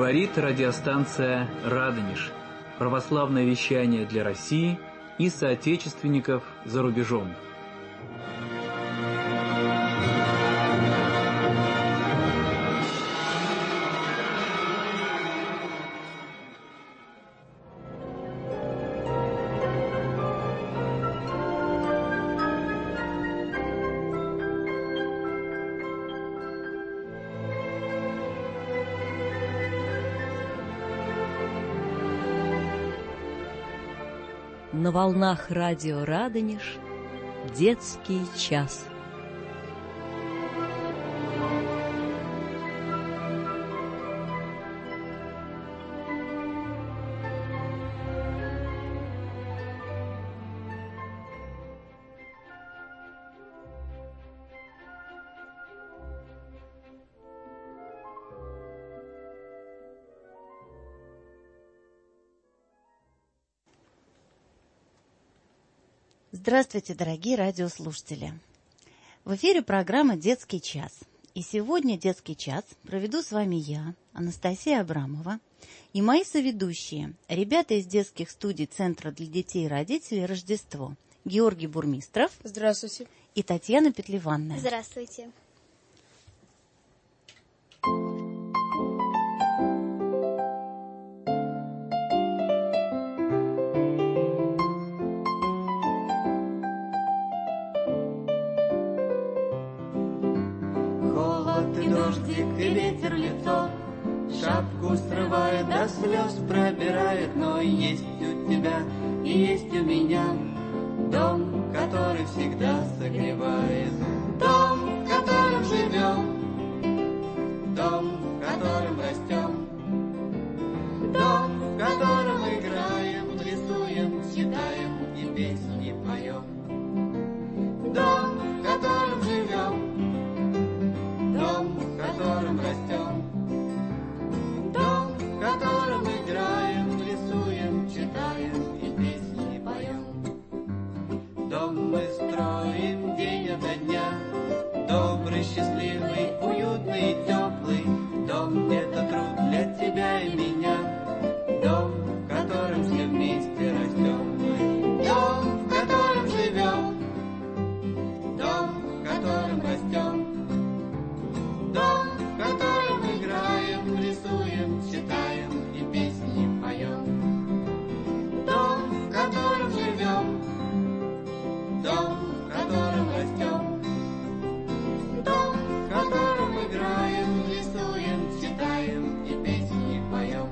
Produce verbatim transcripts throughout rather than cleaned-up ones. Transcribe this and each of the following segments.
Говорит радиостанция «Радонеж». Православное вещание для России и соотечественников за рубежом. На волнах радио «Радонеж» детский час. Здравствуйте, дорогие радиослушатели! В эфире программа «Детский час». И сегодня детский час проведу с вами я, Анастасия Абрамова, и мои соведущие, ребята из детских студий Центра для детей и родителей «Рождество», Георгий Бурмистров. Здравствуйте. И Татьяна Петлеванная. Здравствуйте. Дождик и ветер лицо, шапку срывает, до слез пробирает. Но есть у тебя и есть у меня дом, который всегда согревает. Дом, в котором живем, дом, в котором растем, дом, в котором играем, рисуем, читаем и песни поем. Дом, в котором живем, дом, в котором растем, дом, в котором играем, рисуем, читаем и песни поем. Дом мы строим день ото дня, добрый, счастливый, уютный и теплый. Дом — это труд для тебя и меня, дом, в котором все вместе растем. Дом, в котором живем, дом, в котором растем, дом, в котором играем, рисуем, читаем и песни поем. Дом, в котором живем, дом, в котором растем, дом, в котором играем, рисуем, читаем и песни поем.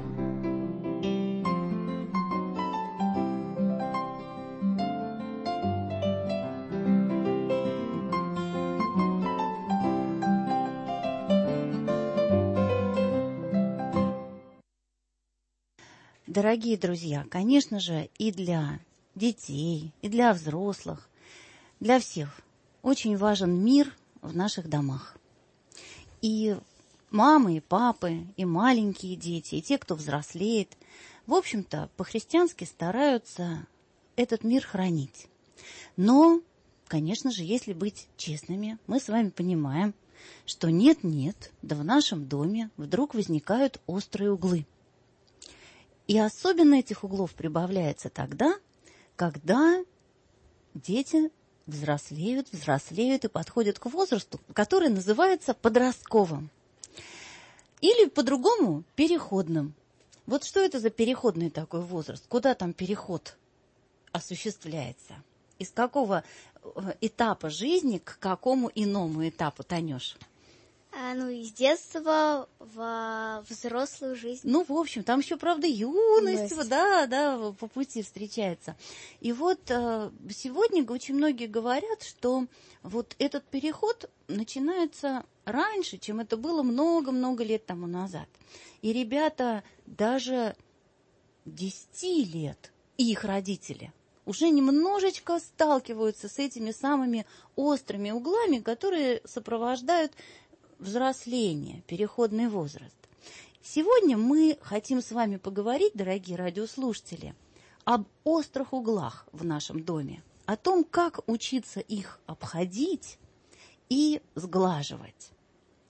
Дорогие друзья, конечно же, и для детей, и для взрослых, для всех очень важен мир в наших домах. И мамы, и папы, и маленькие дети, и те, кто взрослеет, в общем-то, по-христиански стараются этот мир хранить. Но, конечно же, если быть честными, мы с вами понимаем, что нет-нет, да в нашем доме вдруг возникают острые углы. И особенно этих углов прибавляется тогда, когда дети взрослеют, взрослеют и подходят к возрасту, который называется подростковым. Или по-другому переходным. Вот что это за переходный такой возраст? Куда там переход осуществляется? Из какого этапа жизни к какому иному этапу, Танюш? А, ну, из детства во взрослую жизнь. Ну, в общем, там еще, правда, юность, Юность. да, да, по пути встречается. И вот э, сегодня очень многие говорят, что вот этот переход начинается раньше, чем это было много-много лет тому назад. И ребята даже десяти лет, и их родители, уже немножечко сталкиваются с этими самыми острыми углами, которые сопровождают взросление, переходный возраст. Сегодня мы хотим с вами поговорить, дорогие радиослушатели, об острых углах в нашем доме, о том, как учиться их обходить и сглаживать.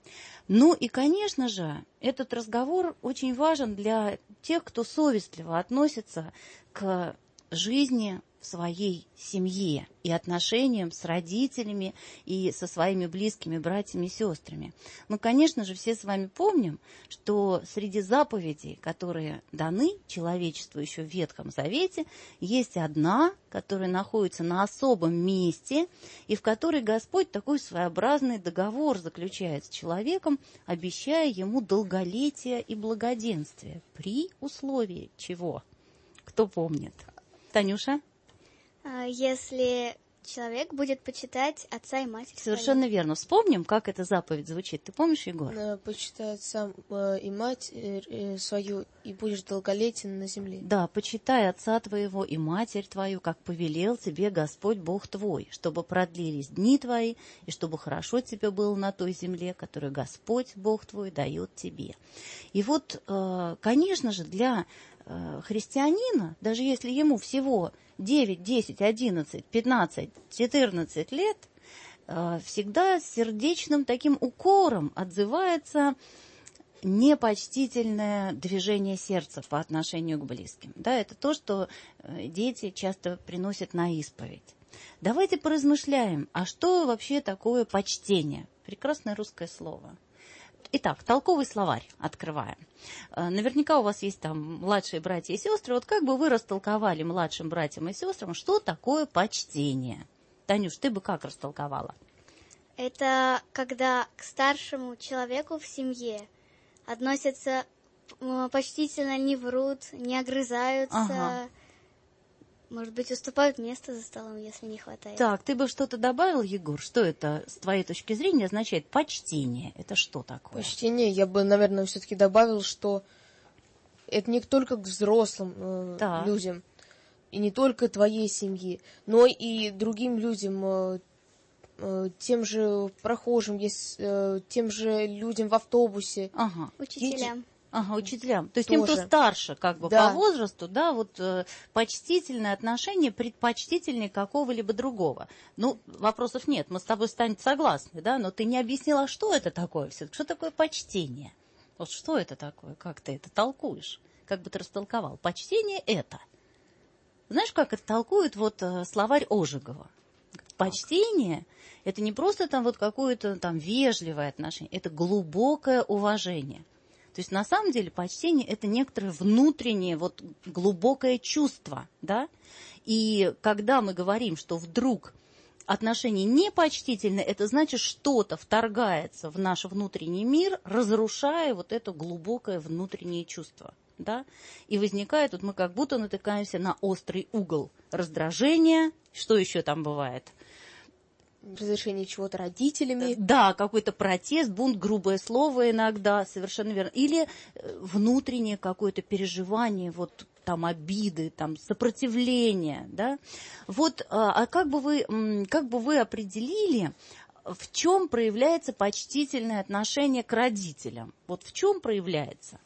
Ну и, конечно же, этот разговор очень важен для тех, кто совестливо относится к жизни в своей семье и отношениям с родителями и со своими близкими братьями и сестрами. Ну, конечно же, все с вами помним, что среди заповедей, которые даны человечеству еще в Ветхом Завете, есть одна, которая находится на особом месте, и в которой Господь такой своеобразный договор заключает с человеком, обещая ему долголетие и благоденствие. При условии чего? Кто помнит? Танюша? Если человек будет почитать отца и мать. Совершенно своей. Верно. Вспомним, как эта заповедь звучит. Ты помнишь, Егор? Почитай отца и мать свою, и будешь долголетен на земле. Да, почитай отца твоего и матерь твою, как повелел тебе Господь Бог твой, чтобы продлились дни твои, и чтобы хорошо тебе было на той земле, которую Господь Бог твой дает тебе. И вот, конечно же, для христианина, даже если ему всего девять, десять, одиннадцать, пятнадцать, четырнадцать лет, всегда с сердечным таким укором отзывается непочтительное движение сердца по отношению к близким. Да, это то, что дети часто приносят на исповедь. Давайте поразмышляем, а что вообще такое почтение? Прекрасное русское слово. Итак, толковый словарь открываем. Наверняка у вас есть там младшие братья и сестры. Вот как бы вы растолковали младшим братьям и сестрам, что такое почтение? Танюш, ты бы как растолковала? Это когда к старшему человеку в семье относятся почтительно, не врут, не огрызаются. Ага. Может быть, уступают место за столом, если не хватает. Так, ты бы что-то добавил, Егор? Что это, с твоей точки зрения, означает почтение? Это что такое? Почтение, я бы, наверное, все-таки добавил, что это не только к взрослым э, людям, и не только твоей семье, но и другим людям, э, э, тем же прохожим, есть, э, тем же людям в автобусе. Ага. Учителям. Ага, учителям. То есть Тоже. тем, кто старше как бы да. по возрасту, да, вот э, почтительное отношение предпочтительнее какого-либо другого. Ну, вопросов нет, мы с тобой станем согласны, да, но ты не объяснила, что это такое все-таки, что такое почтение? Вот что это такое, как ты это толкуешь, как бы ты растолковал? Почтение это. Знаешь, как это толкует вот э, словарь Ожегова? Почтение – это не просто там вот какое-то там вежливое отношение, это глубокое уважение. То есть на самом деле почтение – это некоторое внутреннее вот глубокое чувство, да? И когда мы говорим, что вдруг отношение непочтительное, это значит, что-то вторгается в наш внутренний мир, разрушая вот это глубокое внутреннее чувство, да? И возникает, вот мы как будто натыкаемся на острый угол раздражения. Что еще там бывает? Разрешение чего-то родителями. Да, какой-то протест, бунт, грубое слово иногда, совершенно верно. Или внутреннее какое-то переживание, вот там обиды, там сопротивление, да. Вот, а как бы вы, как бы вы определили, в чем проявляется почтительное отношение к родителям? Вот в чем проявляется?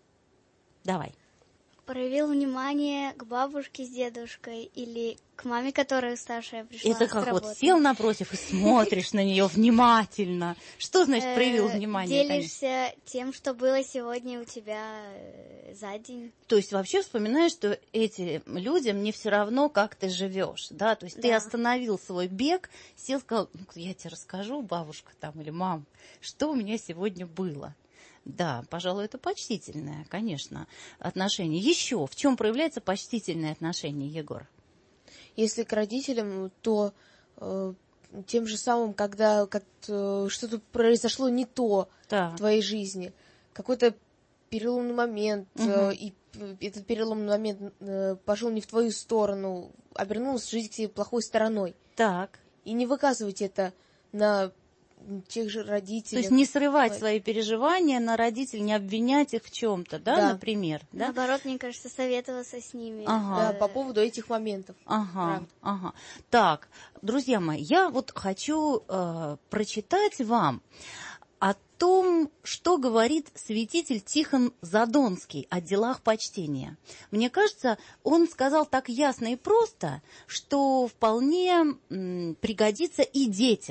Давай. Проявил внимание к бабушке с дедушкой или к маме, которая старшая пришла. Это как вот сел напротив и смотришь на нее внимательно. Что значит проявил внимание? Делишься тем, что было сегодня у тебя за день. То есть вообще вспоминаешь, что этим людям не все равно, как ты живешь, да? То есть ты остановил свой бег, сел, сказал, я тебе расскажу, бабушка там или мам, что у меня сегодня было. Да, пожалуй, это почтительное, конечно, отношение. Еще в чем проявляется почтительное отношение, Егор? Если к родителям, то э, тем же самым, когда как, э, что-то произошло не то да. в твоей жизни, какой-то переломный момент, угу. э, и этот переломный момент э, пошел не в твою сторону, обернулась жизнь к тебе плохой стороной. Так. И не выказывать это на тех же родителей. То есть не срывать свои переживания на родителей, не обвинять их в чем-то, да, да. например? Да? Наоборот, мне кажется, советоваться с ними. Ага. Да, по поводу этих моментов. Ага, ага. Так, друзья мои, я вот хочу э, прочитать вам о том, что говорит святитель Тихон Задонский о делах почтения. Мне кажется, он сказал так ясно и просто, что вполне м, пригодится и детям.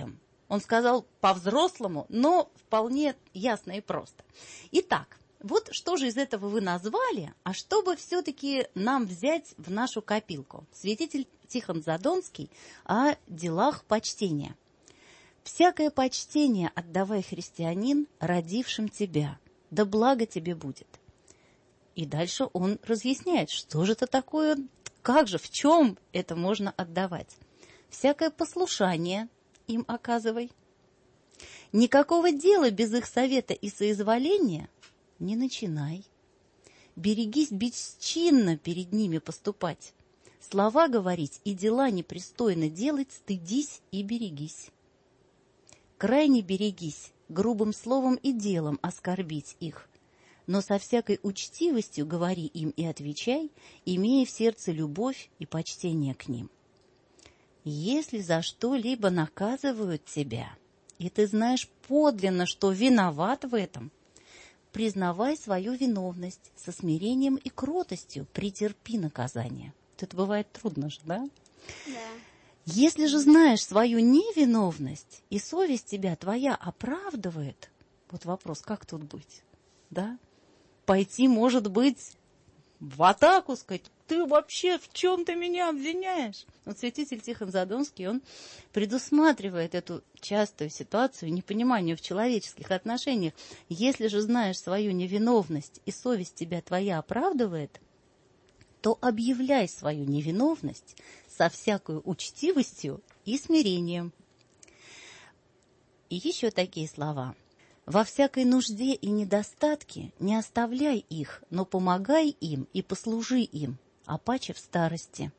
Он сказал по-взрослому, но вполне ясно и просто. Итак, вот что же из этого вы назвали, а чтобы все-таки нам взять в нашу копилку? Святитель Тихон Задонский о делах почтения. «Всякое почтение отдавай, христианин, родившим тебя, да благо тебе будет». И дальше он разъясняет, что же это такое, как же, в чем это можно отдавать. «Всякое послушание им оказывай. Никакого дела без их совета и соизволения не начинай. Берегись бесчинно перед ними поступать. Слова говорить и дела непристойно делать, стыдись и берегись. Крайне берегись грубым словом и делом оскорбить их, но со всякой учтивостью говори им и отвечай, имея в сердце любовь и почтение к ним. Если за что-либо наказывают тебя, и ты знаешь подлинно, что виноват в этом, признавай свою виновность со смирением и кротостью, претерпи наказание». Это бывает трудно же, да? Да. Если же знаешь свою невиновность, и совесть тебя твоя оправдывает, вот вопрос, как тут быть, да? Пойти, может быть, в атаку, сказать, ты вообще в чем ты меня обвиняешь? Вот святитель Тихон Задонский, он предусматривает эту частую ситуацию непонимания в человеческих отношениях. Если же знаешь свою невиновность, и совесть тебя твоя оправдывает, то объявляй свою невиновность со всякой учтивостью и смирением. И еще такие слова. «Во всякой нужде и недостатке не оставляй их, но помогай им и послужи им, а паче в старости.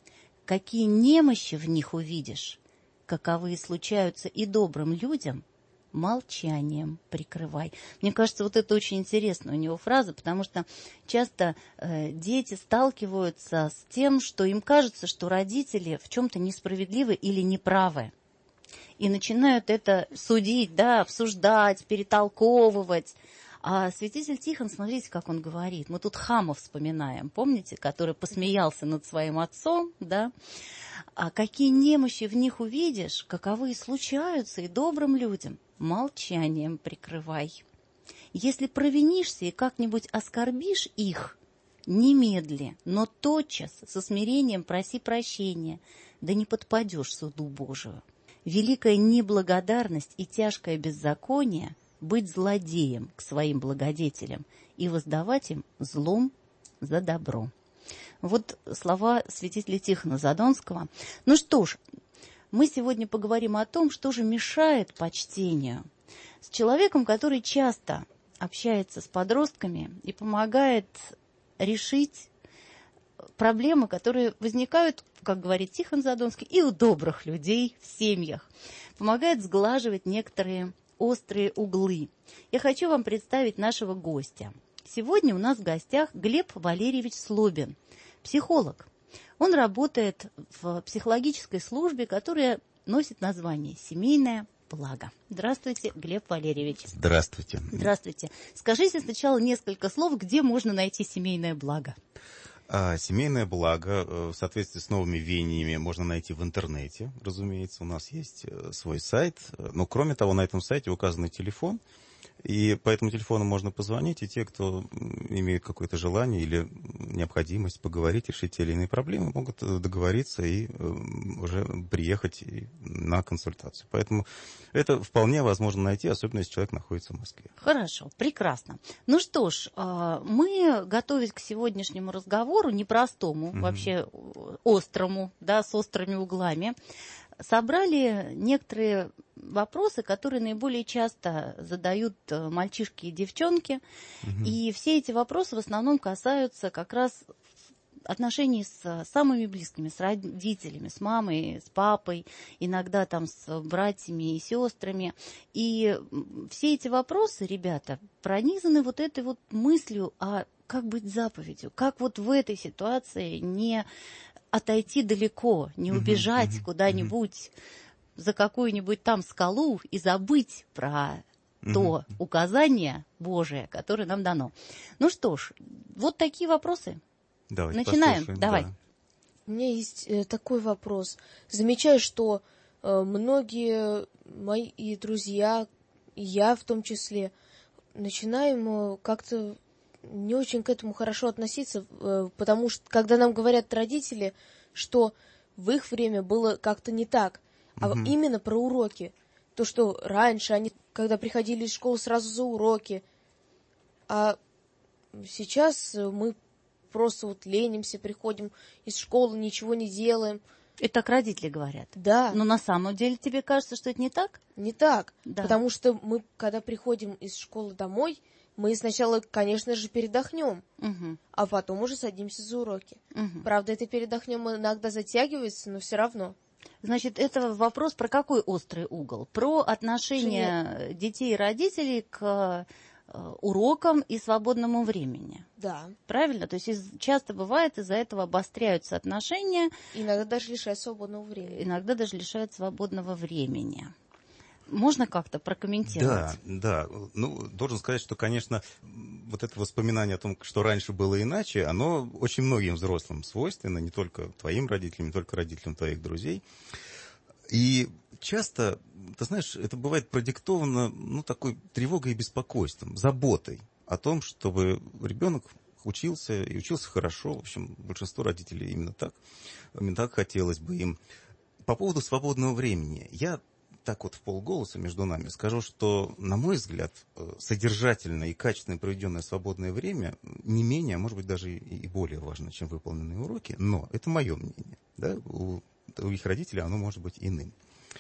Какие немощи в них увидишь, каковые случаются и добрым людям, молчанием прикрывай». Мне кажется, вот это очень интересная у него фраза, потому что часто э, дети сталкиваются с тем, что им кажется, что родители в чем-то несправедливы или неправы. И начинают это судить, да, обсуждать, перетолковывать. А святитель Тихон, смотрите, как он говорит. Мы тут Хама вспоминаем, помните, который посмеялся над своим отцом, да? А какие немощи в них увидишь, каковые случаются и добрым людям, молчанием прикрывай. Если провинишься и как-нибудь оскорбишь их, немедли, но тотчас со смирением проси прощения, да не подпадешь суду Божию. Великая неблагодарность и тяжкое беззаконие — быть злодеем к своим благодетелям и воздавать им злом за добро. Вот слова святителя Тихона Задонского. Ну что ж, мы сегодня поговорим о том, что же мешает почтению. С человеком, который часто общается с подростками и помогает решить проблемы, которые возникают, как говорит Тихон Задонский, и у добрых людей в семьях. Помогает сглаживать некоторые острые углы. Я хочу вам представить нашего гостя. Сегодня у нас в гостях Глеб Валерьевич Слобин, психолог. Он работает в психологической службе, которая носит название «Семейное благо». Здравствуйте, Глеб Валерьевич. Здравствуйте. Здравствуйте. Скажите сначала несколько слов, где можно найти семейное благо. А, семейное благо в соответствии с новыми веяниями можно найти в интернете, разумеется. У нас есть свой сайт, но кроме того, на этом сайте указан телефон, и по этому телефону можно позвонить, и те, кто имеет какое-то желание или необходимость поговорить, решить те или иные проблемы, могут договориться и уже приехать на консультацию. Поэтому это вполне возможно найти, особенно если человек находится в Москве. Хорошо, прекрасно. Ну что ж, мы, готовясь к сегодняшнему разговору, непростому, mm-hmm. вообще острому, да, с острыми углами, собрали некоторые вопросы, которые наиболее часто задают мальчишки и девчонки. Угу. И все эти вопросы в основном касаются как раз отношений с самыми близкими, с родителями, с мамой, с папой, иногда там с братьями и сестрами. И все эти вопросы, ребята, пронизаны вот этой вот мыслью, а как быть заповедью, как вот в этой ситуации не отойти далеко, не убежать uh-huh, uh-huh, куда-нибудь uh-huh. за какую-нибудь там скалу и забыть про uh-huh. то указание Божие, которое нам дано. Ну что ж, вот такие вопросы. Давайте начинаем. Послушаем. Давай. Да. У меня есть э, такой вопрос. Замечаю, что многие мои друзья, и я в том числе, начинаем как-то не очень к этому хорошо относиться, потому что, когда нам говорят родители, что в их время было как-то не так, а угу. именно про уроки. То, что раньше они, когда приходили из школы, сразу за уроки, а сейчас мы просто вот ленимся, приходим из школы, ничего не делаем. Это так родители говорят? Да. Но на самом деле тебе кажется, что это не так? Не так, да. Потому что мы, когда приходим из школы домой, мы сначала, конечно же, передохнем, угу. а потом уже садимся за уроки. Угу. Правда, это передохнем иногда затягивается, но все равно. Значит, это вопрос про какой острый угол? Про отношение Нет. детей и родителей к урокам и свободному времени. Да. Правильно? То есть из, часто бывает, из-за этого обостряются отношения. Иногда даже лишают свободного времени. Иногда даже лишают свободного времени. Можно как-то прокомментировать? Да, да. Ну, должен сказать, что, конечно, вот это воспоминание о том, что раньше было иначе, оно очень многим взрослым свойственно, не только твоим родителям, не только родителям твоих друзей. И часто, ты знаешь, это бывает продиктовано, ну, такой тревогой и беспокойством, заботой о том, чтобы ребенок учился и учился хорошо. В общем, большинство родителей именно так, именно так хотелось бы им. По поводу свободного времени. Я так вот в полголоса между нами скажу, что, на мой взгляд, содержательное и качественно проведенное свободное время не менее, а может быть даже и более важно, чем выполненные уроки, но это мое мнение. Да? У, у их родителей оно может быть иным.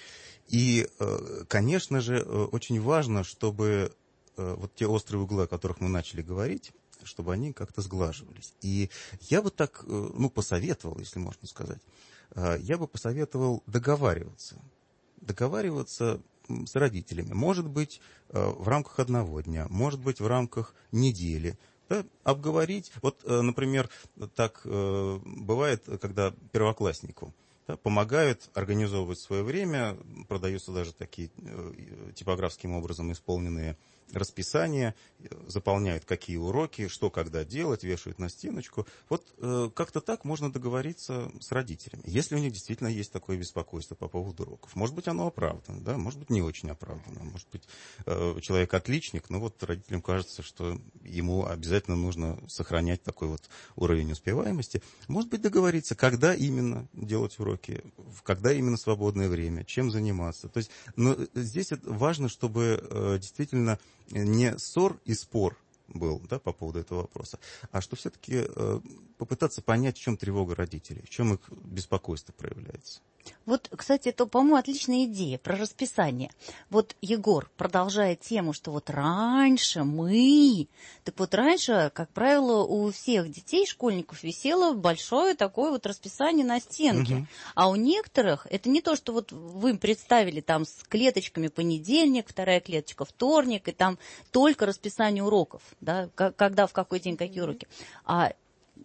И, конечно же, очень важно, чтобы вот те острые углы, о которых мы начали говорить, чтобы они как-то сглаживались. И я бы так, ну, посоветовал, если можно сказать, я бы посоветовал договариваться. договариваться с родителями. Может быть, в рамках одного дня, может быть, в рамках недели. Да, обговорить. Вот, например, так бывает, когда первокласснику да, помогают организовывать свое время, продаются даже такие типографским образом исполненные расписания, заполняют какие уроки, что когда делать, вешают на стеночку. Вот э, как-то так можно договориться с родителями, если у них действительно есть такое беспокойство по поводу уроков. Может быть, оно оправдано, да, может быть, не очень оправдано. Может быть, э, человек отличник, но вот родителям кажется, что ему обязательно нужно сохранять такой вот уровень успеваемости. Может быть, договориться, когда именно делать уроки, когда именно свободное время, чем заниматься. То есть, но здесь важно, чтобы э, действительно не ссор и спор был да, по поводу этого вопроса, а что все-таки э, попытаться понять, в чем тревога родителей, в чем их беспокойство проявляется. Вот, кстати, это, по-моему, отличная идея про расписание. Вот Егор продолжает тему, что вот раньше мы... Так вот раньше, как правило, у всех детей, школьников висело большое такое вот расписание на стенке. Угу. А у некоторых это не то, что вот вы им представили там с клеточками понедельник, вторая клеточка вторник, и там только расписание уроков, да, когда, в какой день какие уроки. А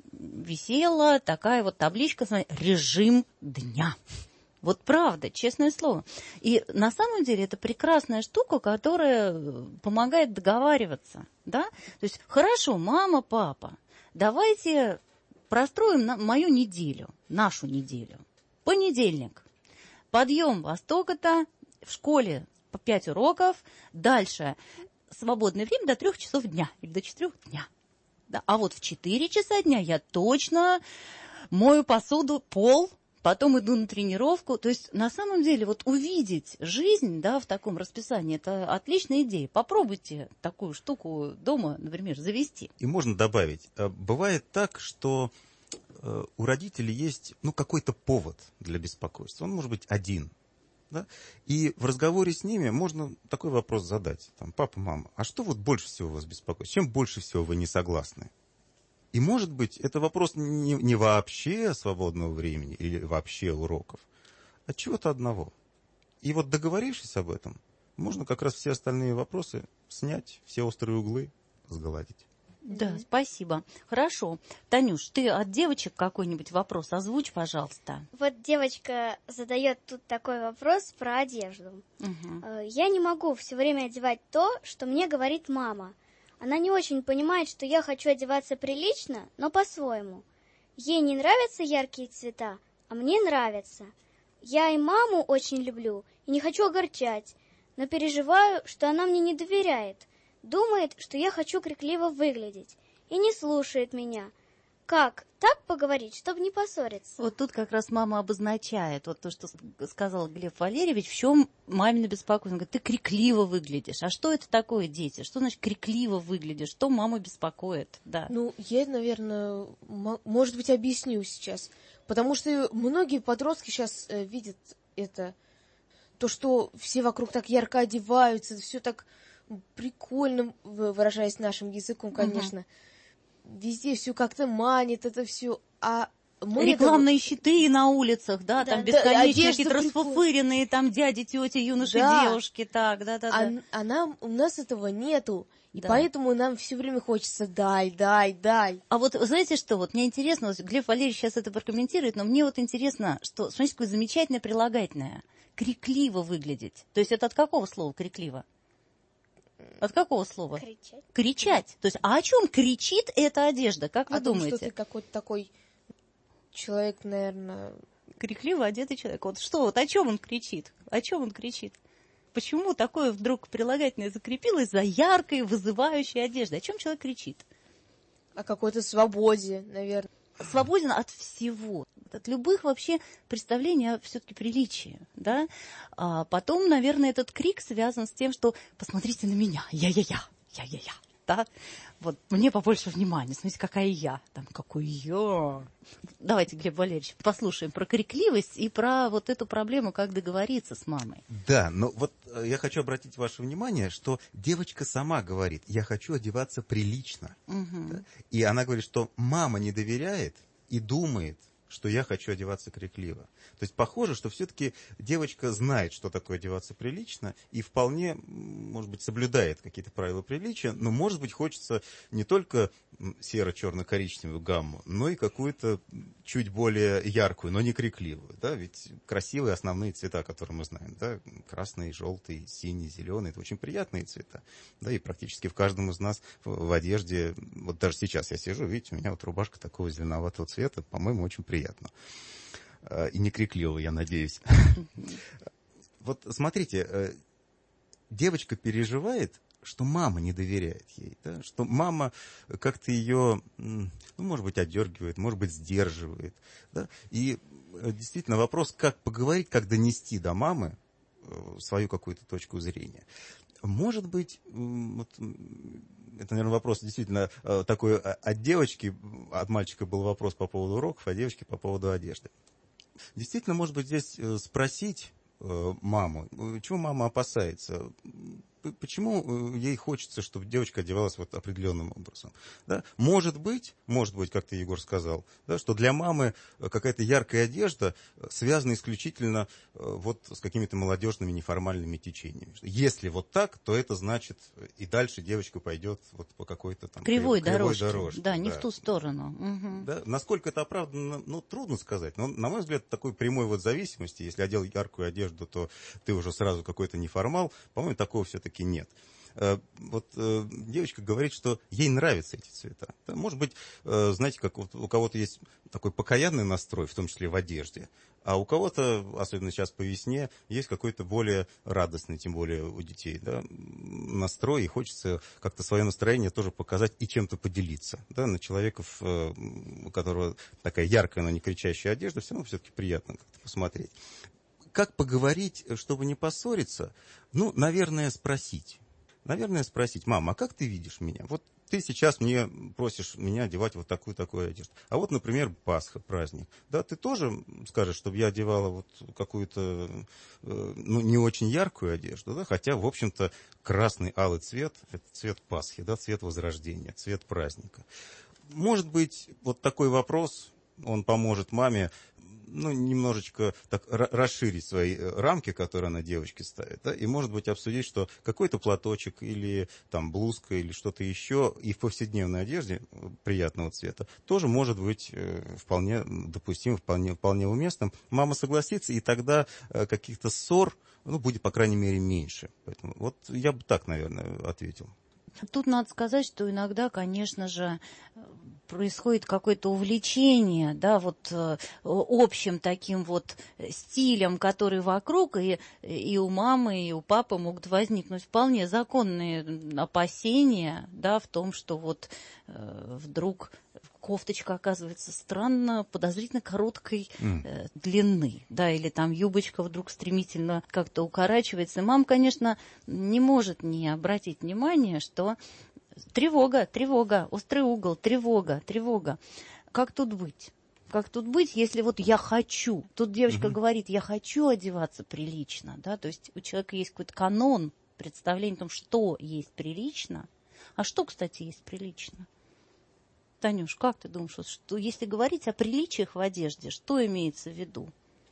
висела такая вот табличка, режим дня. Вот правда, честное слово. И на самом деле это прекрасная штука, которая помогает договариваться. Да? То есть, хорошо, мама, папа, давайте простроим на мою неделю, нашу неделю. Понедельник. Подъем во столько-то, в школе по пять уроков, дальше свободное время до трех часов дня или до четырех дня. Да, а вот в четыре часа дня я точно мою посуду, пол, потом иду на тренировку. То есть, на самом деле, вот увидеть жизнь да, в таком расписании, это отличная идея. Попробуйте такую штуку дома, например, завести. И можно добавить, бывает так, что у родителей есть ну, какой-то повод для беспокойства. Он может быть один. Да? И в разговоре с ними можно такой вопрос задать. Там, папа, мама, а что вот больше всего вас беспокоит? С чем больше всего вы не согласны? И может быть, это вопрос не, не вообще свободного времени или вообще уроков, а чего-то одного. И вот договорившись об этом, можно как раз все остальные вопросы снять, все острые углы сгладить. Да, mm-hmm. спасибо. Хорошо. Танюш, ты от девочек какой-нибудь вопрос озвучь, пожалуйста. Вот девочка задает тут такой вопрос про одежду. Uh-huh. Я не могу все время одевать то, что мне говорит мама. Она не очень понимает, что я хочу одеваться прилично, но по-своему. Ей не нравятся яркие цвета, а мне нравятся. Я и маму очень люблю, и не хочу огорчать, но переживаю, что она мне не доверяет, думает, что я хочу крикливо выглядеть, и не слушает меня. Как так поговорить, чтобы не поссориться? Вот тут как раз мама обозначает вот то, что сказал Глеб Валерьевич, в чем мамина беспокойство. Он говорит, ты крикливо выглядишь. А что это такое, дети? Что значит крикливо выглядишь? Что маму беспокоит? Да. Ну, я, наверное, может быть, объясню сейчас. Потому что многие подростки сейчас э, видят это, то, что все вокруг так ярко одеваются, все так прикольно, выражаясь нашим языком, конечно. Угу. Везде все как-то манит, это все. А мы рекламные этого... щиты на улицах, да, да там бесконечные какие-то расфуфыренные, там дяди, тети, юноши, да. девушки, так, да, да, а, да. А нам, у нас этого нету. И да. поэтому нам все время хочется дай, дай, дай. А вот знаете что, вот мне интересно, вот Глеб Валерьевич сейчас это прокомментирует, но мне вот интересно, что, смотрите, какое замечательное прилагательное. Крикливо выглядеть. То есть это от какого слова крикливо? От какого слова? Кричать. Кричать. То есть, а о чем кричит эта одежда, как вы о том, думаете? Что ты какой-то такой человек, наверное... Крикливо одетый человек. Вот что, вот о чем он кричит? О чем он кричит? Почему такое вдруг прилагательное закрепилось за яркой, вызывающей одеждой? О чем человек кричит? О какой-то свободе, наверное. Свободен от всего, от любых вообще представлений о все-таки приличии, да. А потом, наверное, этот крик связан с тем, что посмотрите на меня, я-я-я, я-я-я, да. Вот мне побольше внимания, смотрите, какая я, там, какой я. Давайте, Глеб Валерьевич, послушаем про крикливость и про вот эту проблему, как договориться с мамой. Да, но вот я хочу обратить ваше внимание, что девочка сама говорит, я хочу одеваться прилично. Угу. Да? И она говорит, что мама не доверяет и думает, что я хочу одеваться крикливо. То есть похоже, что все-таки девочка знает, что такое одеваться прилично, и вполне, может быть, соблюдает какие-то правила приличия, но, может быть, хочется не только серо-черно-коричневую гамму, но и какую-то чуть более яркую, но не крикливую. Да? Ведь красивые основные цвета, которые мы знаем, да? Красный, желтый, синий, зеленый, это очень приятные цвета. Да? И практически в каждом из нас в одежде, вот даже сейчас я сижу, видите, у меня вот рубашка такого зеленоватого цвета, по-моему, очень приятно. И не крикливо, я надеюсь. Вот смотрите, девочка переживает, что мама не доверяет ей, да? Что мама как-то ее, ну, может быть, отдергивает, может быть, сдерживает. Да? И действительно вопрос, как поговорить, как донести до мамы свою какую-то точку зрения. Может быть, вот, это, наверное, вопрос действительно такой от девочки, от мальчика был вопрос по поводу уроков, а девочки по поводу одежды. Действительно, может быть, здесь спросить маму, чего мама опасается, почему ей хочется, чтобы девочка одевалась вот определенным образом. Да? Может быть, может быть, как ты, Егор, сказал, да, что для мамы какая-то яркая одежда связана исключительно вот с какими-то молодежными неформальными течениями. Если вот так, то это значит, и дальше девочка пойдет вот по какой-то там кривой, кривой дорожке. дорожке. Да, не да. в ту сторону. Угу. Да? Насколько это оправдано, ну, трудно сказать. Но, на мой взгляд, такой прямой вот зависимости, если одел яркую одежду, то ты уже сразу какой-то неформал, по-моему, такого все-таки нет. Вот девочка говорит, что ей нравятся эти цвета. Может быть, знаете, как вот у кого-то есть такой покаянный настрой, в том числе в одежде, а у кого-то, особенно сейчас по весне, есть какой-то более радостный, тем более у детей, да, настрой, и хочется как-то свое настроение тоже показать и чем-то поделиться. Да, на человека, у которого такая яркая, но не кричащая одежда, все равно все-таки приятно как-то посмотреть. Как поговорить, чтобы не поссориться? Ну, наверное, спросить. Наверное, спросить, мама, а как ты видишь меня? Вот ты сейчас мне просишь меня одевать вот такую-такую одежду. А вот, например, Пасха, праздник. Да, ты тоже скажешь, чтобы я одевала вот какую-то, ну, не очень яркую одежду, да, хотя, в общем-то, красный алый цвет – это цвет Пасхи, да, цвет Возрождения, цвет праздника. Может быть, вот такой вопрос, он поможет маме, ну, немножечко так расширить свои рамки, которые она девочке ставит, да, и, может быть, обсудить, что какой-то платочек или там блузка или что-то еще и в повседневной одежде приятного цвета тоже может быть вполне допустимым, вполне, вполне уместным. Мама согласится, и тогда каких-то ссор, ну, будет, по крайней мере, меньше. Поэтому вот я бы так, наверное, ответил. Тут надо сказать, что иногда, конечно же, происходит какое-то увлечение, да, вот э, общим таким вот стилем, который вокруг, и, и у мамы, и у папы могут возникнуть вполне законные опасения, да, в том, что вот э, вдруг кофточка оказывается странно, подозрительно короткой э, длины, да, или там юбочка вдруг стремительно как-то укорачивается. И мама, конечно, не может не обратить внимание, что тревога, тревога, острый угол, тревога, тревога. Как тут быть? Как тут быть, если вот я хочу? Тут девочка mm-hmm. говорит, я хочу одеваться прилично, да, то есть у человека есть какой-то канон, представление о том, что есть прилично. А что, кстати, есть прилично? Танюш, как ты думаешь, что, если говорить о приличиях в одежде, что имеется в виду?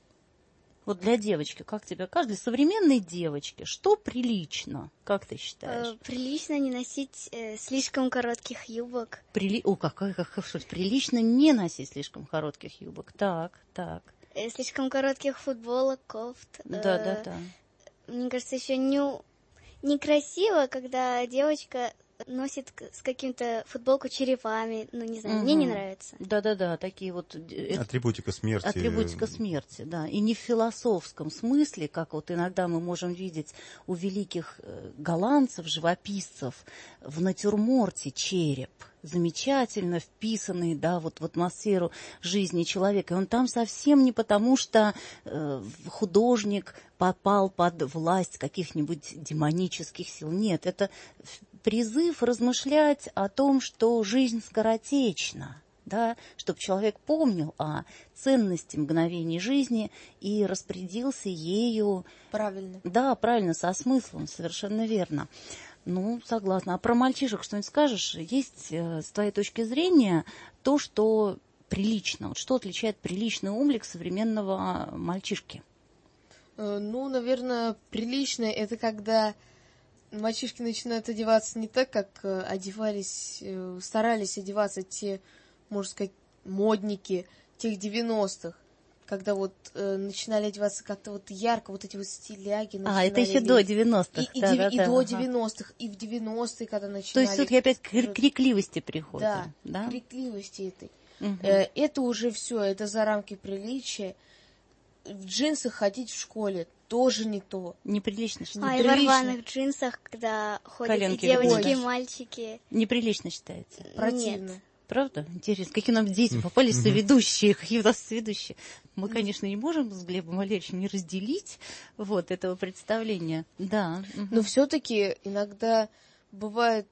Вот для девочки, как тебе кажется, для современной девочки, что прилично, как ты считаешь? Э, прилично не носить э, слишком коротких юбок. Прили... О, как, как, как что, прилично не носить слишком коротких юбок. Так, так. Э, слишком коротких футболок, кофт. Да, э, да, да. Мне кажется, еще не, некрасиво, когда девочка носит с каким-то футболку черепами, ну, не знаю, угу. мне не нравится. Да-да-да, такие вот... Атрибутика смерти. Атрибутика смерти, да. И не в философском смысле, как вот иногда мы можем видеть у великих голландцев, живописцев, в натюрморте череп, замечательно вписанный, да, вот в атмосферу жизни человека. И он там совсем не потому, что э, художник попал под власть каких-нибудь демонических сил. Нет, это призыв размышлять о том, что жизнь скоротечна, да, чтобы человек помнил о ценности мгновений жизни и распорядился ею... Правильно. Да, правильно, со смыслом, совершенно верно. Ну, согласна. А про мальчишек что-нибудь скажешь? Есть, э, с твоей точки зрения, то, что прилично? Вот что отличает приличный облик современного мальчишки? Э, ну, наверное, приличное — это когда мальчишки начинают одеваться не так, как э, одевались, э, старались одеваться те, можно сказать, модники тех девяностых. Когда вот э, начинали одеваться как-то вот ярко, вот эти вот стиляги. А, это еще лезть. До девяностых. И, да, и, да, и да, до ага. девяностых, и в девяностые, когда начинали... То есть тут опять к крикливости приходит. Да, да? к крикливости этой. Угу. Э, это уже все, это за рамки приличия. В джинсах ходить в школе тоже не то. Неприлично считается. А, и в рваных джинсах, когда ходят коленки и девочки, выходят. и мальчики. Неприлично считается. Противно. Нет. Правда? Интересно, какие нам дети попались соведущие, какие у нас соведущие. Мы, конечно, не можем с Глебом Валерьевичем не разделить вот этого представления. Да. Но все-таки иногда бывает,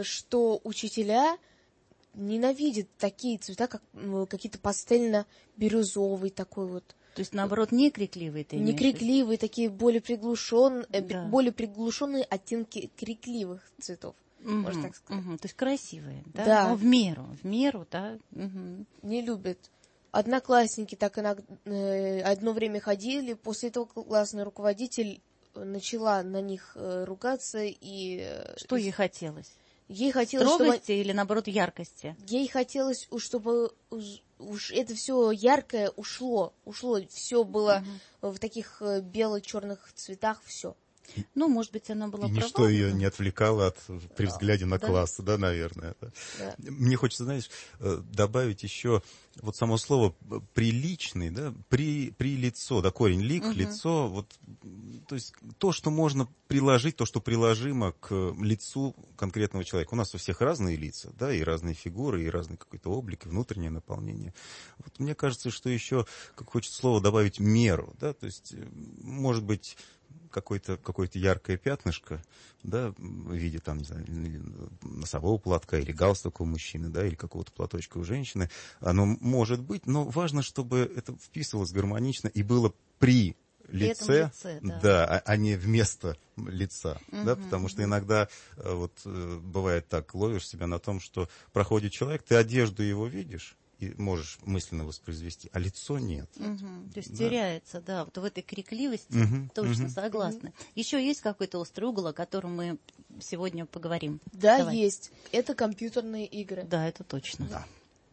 что учителя ненавидят такие цвета, как какие-то пастельно-бирюзовый такой вот. То есть, наоборот, не крикливые ты Не крикливые, такие более приглушенные, да. более приглушенные оттенки крикливых цветов. Угу, можно так сказать. Угу. То есть красивые, да? Да. Но в меру, в меру, да. Угу. Не любят. Одноклассники так иногда э, одно время ходили, после этого классный руководитель начала на них э, ругаться и... Э, Что ей хотелось? Ей хотелось, строгости чтобы... или, наоборот, яркости? Ей хотелось, чтобы уж, уж это все яркое ушло, ушло, все было угу. в таких бело-черных цветах, все. Ну, может быть, она была и права. ничто ее не отвлекало от, при взгляде на да. класс, да, наверное. Да. Да. Мне хочется, знаешь, добавить еще вот само слово приличный, да, при, при лицо, да, корень лик, угу. лицо, вот, то есть то, что можно приложить, то, что приложимо к лицу конкретного человека. У нас у всех разные лица, да, и разные фигуры, и разный какой-то облик, и внутреннее наполнение. Вот мне кажется, что еще, как хочется слово добавить, меру, да, то есть, может быть, какое-то, какое-то яркое пятнышко, да, в виде там, не знаю, носового платка или галстука у мужчины, да, или какого-то платочка у женщины, оно может быть, но важно, чтобы это вписывалось гармонично и было при лице, лице да, да а, а не вместо лица, угу, да, потому что угу. иногда вот бывает так, ловишь себя на том, что проходит человек, ты одежду его видишь, и можешь мысленно воспроизвести, а лицо нет. Угу. То есть да. теряется, да, вот в этой крикливости, угу. точно, угу. согласна. Угу. Еще есть какой-то острый угол, о котором мы сегодня поговорим? Да, Давай. Есть. Это компьютерные игры. Да, это точно. Да.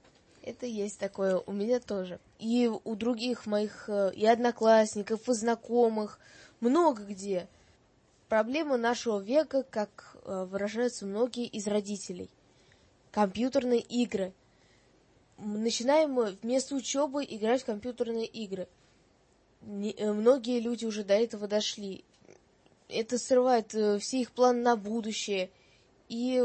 Это есть такое, у меня тоже. И у других моих, и одноклассников, и знакомых, много где. проблема нашего века, как выражаются многие из родителей. Компьютерные игры. Начинаем мы вместо учебы играть в компьютерные игры. Не, многие люди уже до этого дошли. Это срывает все их планы на будущее. И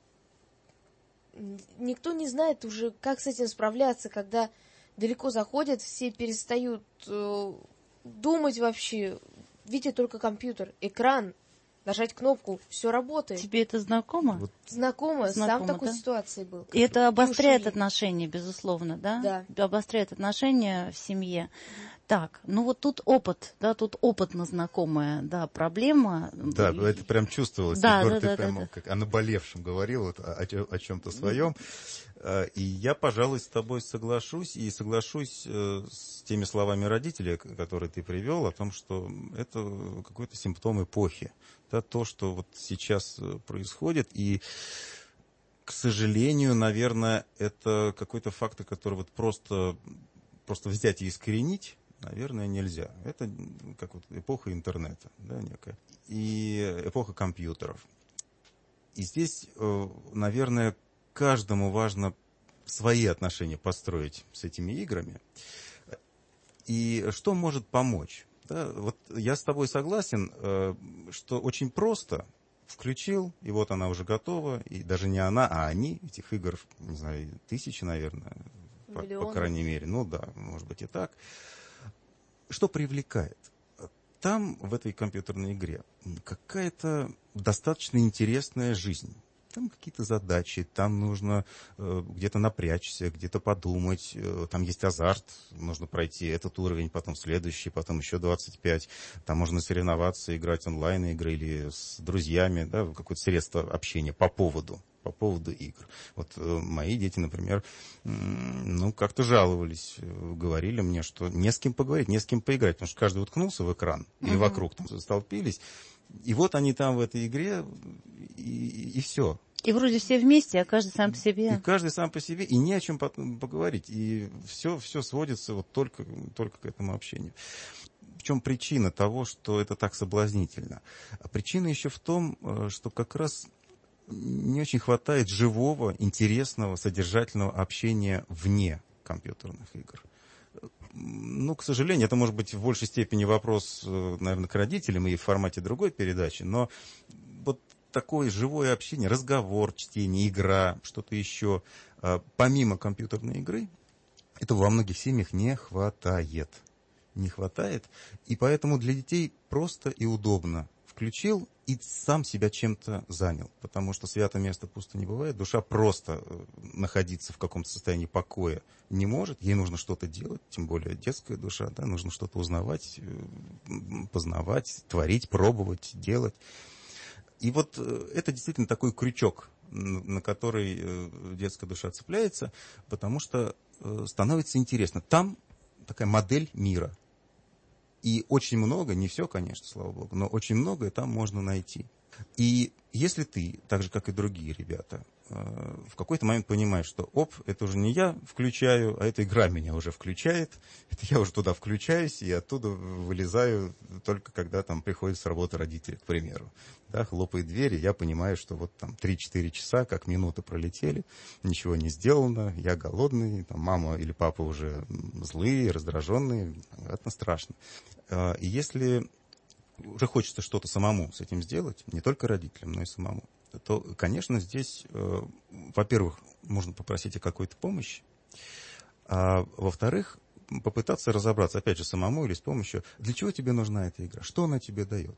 никто не знает уже, как с этим справляться, когда далеко заходят, все перестают э, думать вообще, видят только компьютер, экран, нажать кнопку, все работает. Тебе это знакомо? Вот. Знакомо, знакомо, сам такой да? ситуации был. И это обостряет отношения, безусловно, да? Да. Обостряет отношения в семье. Так, ну вот тут опыт, да, тут опытно знакомая, да, проблема. Да, это прям чувствовалось. Да, Егор, да, ты да, прям да, да. как о наболевшем говорил, вот, о, о чем-то своем. И я, пожалуй, с тобой соглашусь, и соглашусь с теми словами родителей, которые ты привел, о том, что это какой-то симптом эпохи. Да, то, что вот сейчас происходит, и, к сожалению, наверное, это какой-то фактор, который вот просто, просто взять и искоренить, наверное, нельзя. Это как вот эпоха интернета, да, некая, и эпоха компьютеров. И здесь, наверное, каждому важно свои отношения построить с этими играми. И что может помочь? Да, вот я с тобой согласен, что очень просто включил, и вот она уже готова, и даже не она, а они, этих игр, не знаю, тысячи, наверное, по, по крайней мере, ну да, может быть и так. Что привлекает? Там, в этой компьютерной игре, какая-то достаточно интересная жизнь. Там какие-то задачи, там нужно э, где-то напрячься, где-то подумать, э, там есть азарт, нужно пройти этот уровень, потом следующий, потом еще двадцать пять. Там можно соревноваться, играть онлайн-игры или с друзьями, да, какое-то средство общения по поводу, по поводу игр. Вот э, мои дети, например, э, ну, как-то жаловались, э, говорили мне, что не с кем поговорить, не с кем поиграть, потому что каждый уткнулся в экран, uh-huh. или вокруг там столпились. И вот они там в этой игре, и, и все. И вроде все вместе, а каждый сам по себе. И каждый сам по себе, и не о чем поговорить. И все, все сводится вот только, только к этому общению. В чем причина того, что это так соблазнительно? А причина еще в том, что как раз не очень хватает живого, интересного, содержательного общения вне компьютерных игр. Ну, к сожалению, это может быть в большей степени вопрос, наверное, к родителям и в формате другой передачи, но вот такое живое общение, разговор, чтение, игра, что-то еще, помимо компьютерной игры, этого во многих семьях не хватает. Не хватает, и поэтому для детей просто и удобно. Включил и сам себя чем-то занял, потому что свято место пусто не бывает. Душа просто находиться в каком-то состоянии покоя не может. Ей нужно что-то делать, тем более детская душа, да, нужно что-то узнавать, познавать, творить, пробовать, делать. И вот это действительно такой крючок, на который детская душа цепляется, потому что становится интересно. Там такая модель мира. И очень много, не все, конечно, слава богу, но очень многое там можно найти. И если ты, так же, как и другие ребята, в какой-то момент понимаешь, что оп, это уже не я включаю, а эта игра меня уже включает, это я уже туда включаюсь и оттуда вылезаю только когда там приходит с работы родители, к примеру. Да, хлопает дверь, и я понимаю, что вот там три-четыре часа, как минуты пролетели, ничего не сделано, я голодный, там мама или папа уже злые, раздраженные, это страшно. И если уже хочется что-то самому с этим сделать, не только родителям, но и самому, то, конечно, здесь, во-первых, можно попросить о какой-то помощи, а во-вторых, попытаться разобраться, опять же, самому или с помощью, для чего тебе нужна эта игра, что она тебе дает.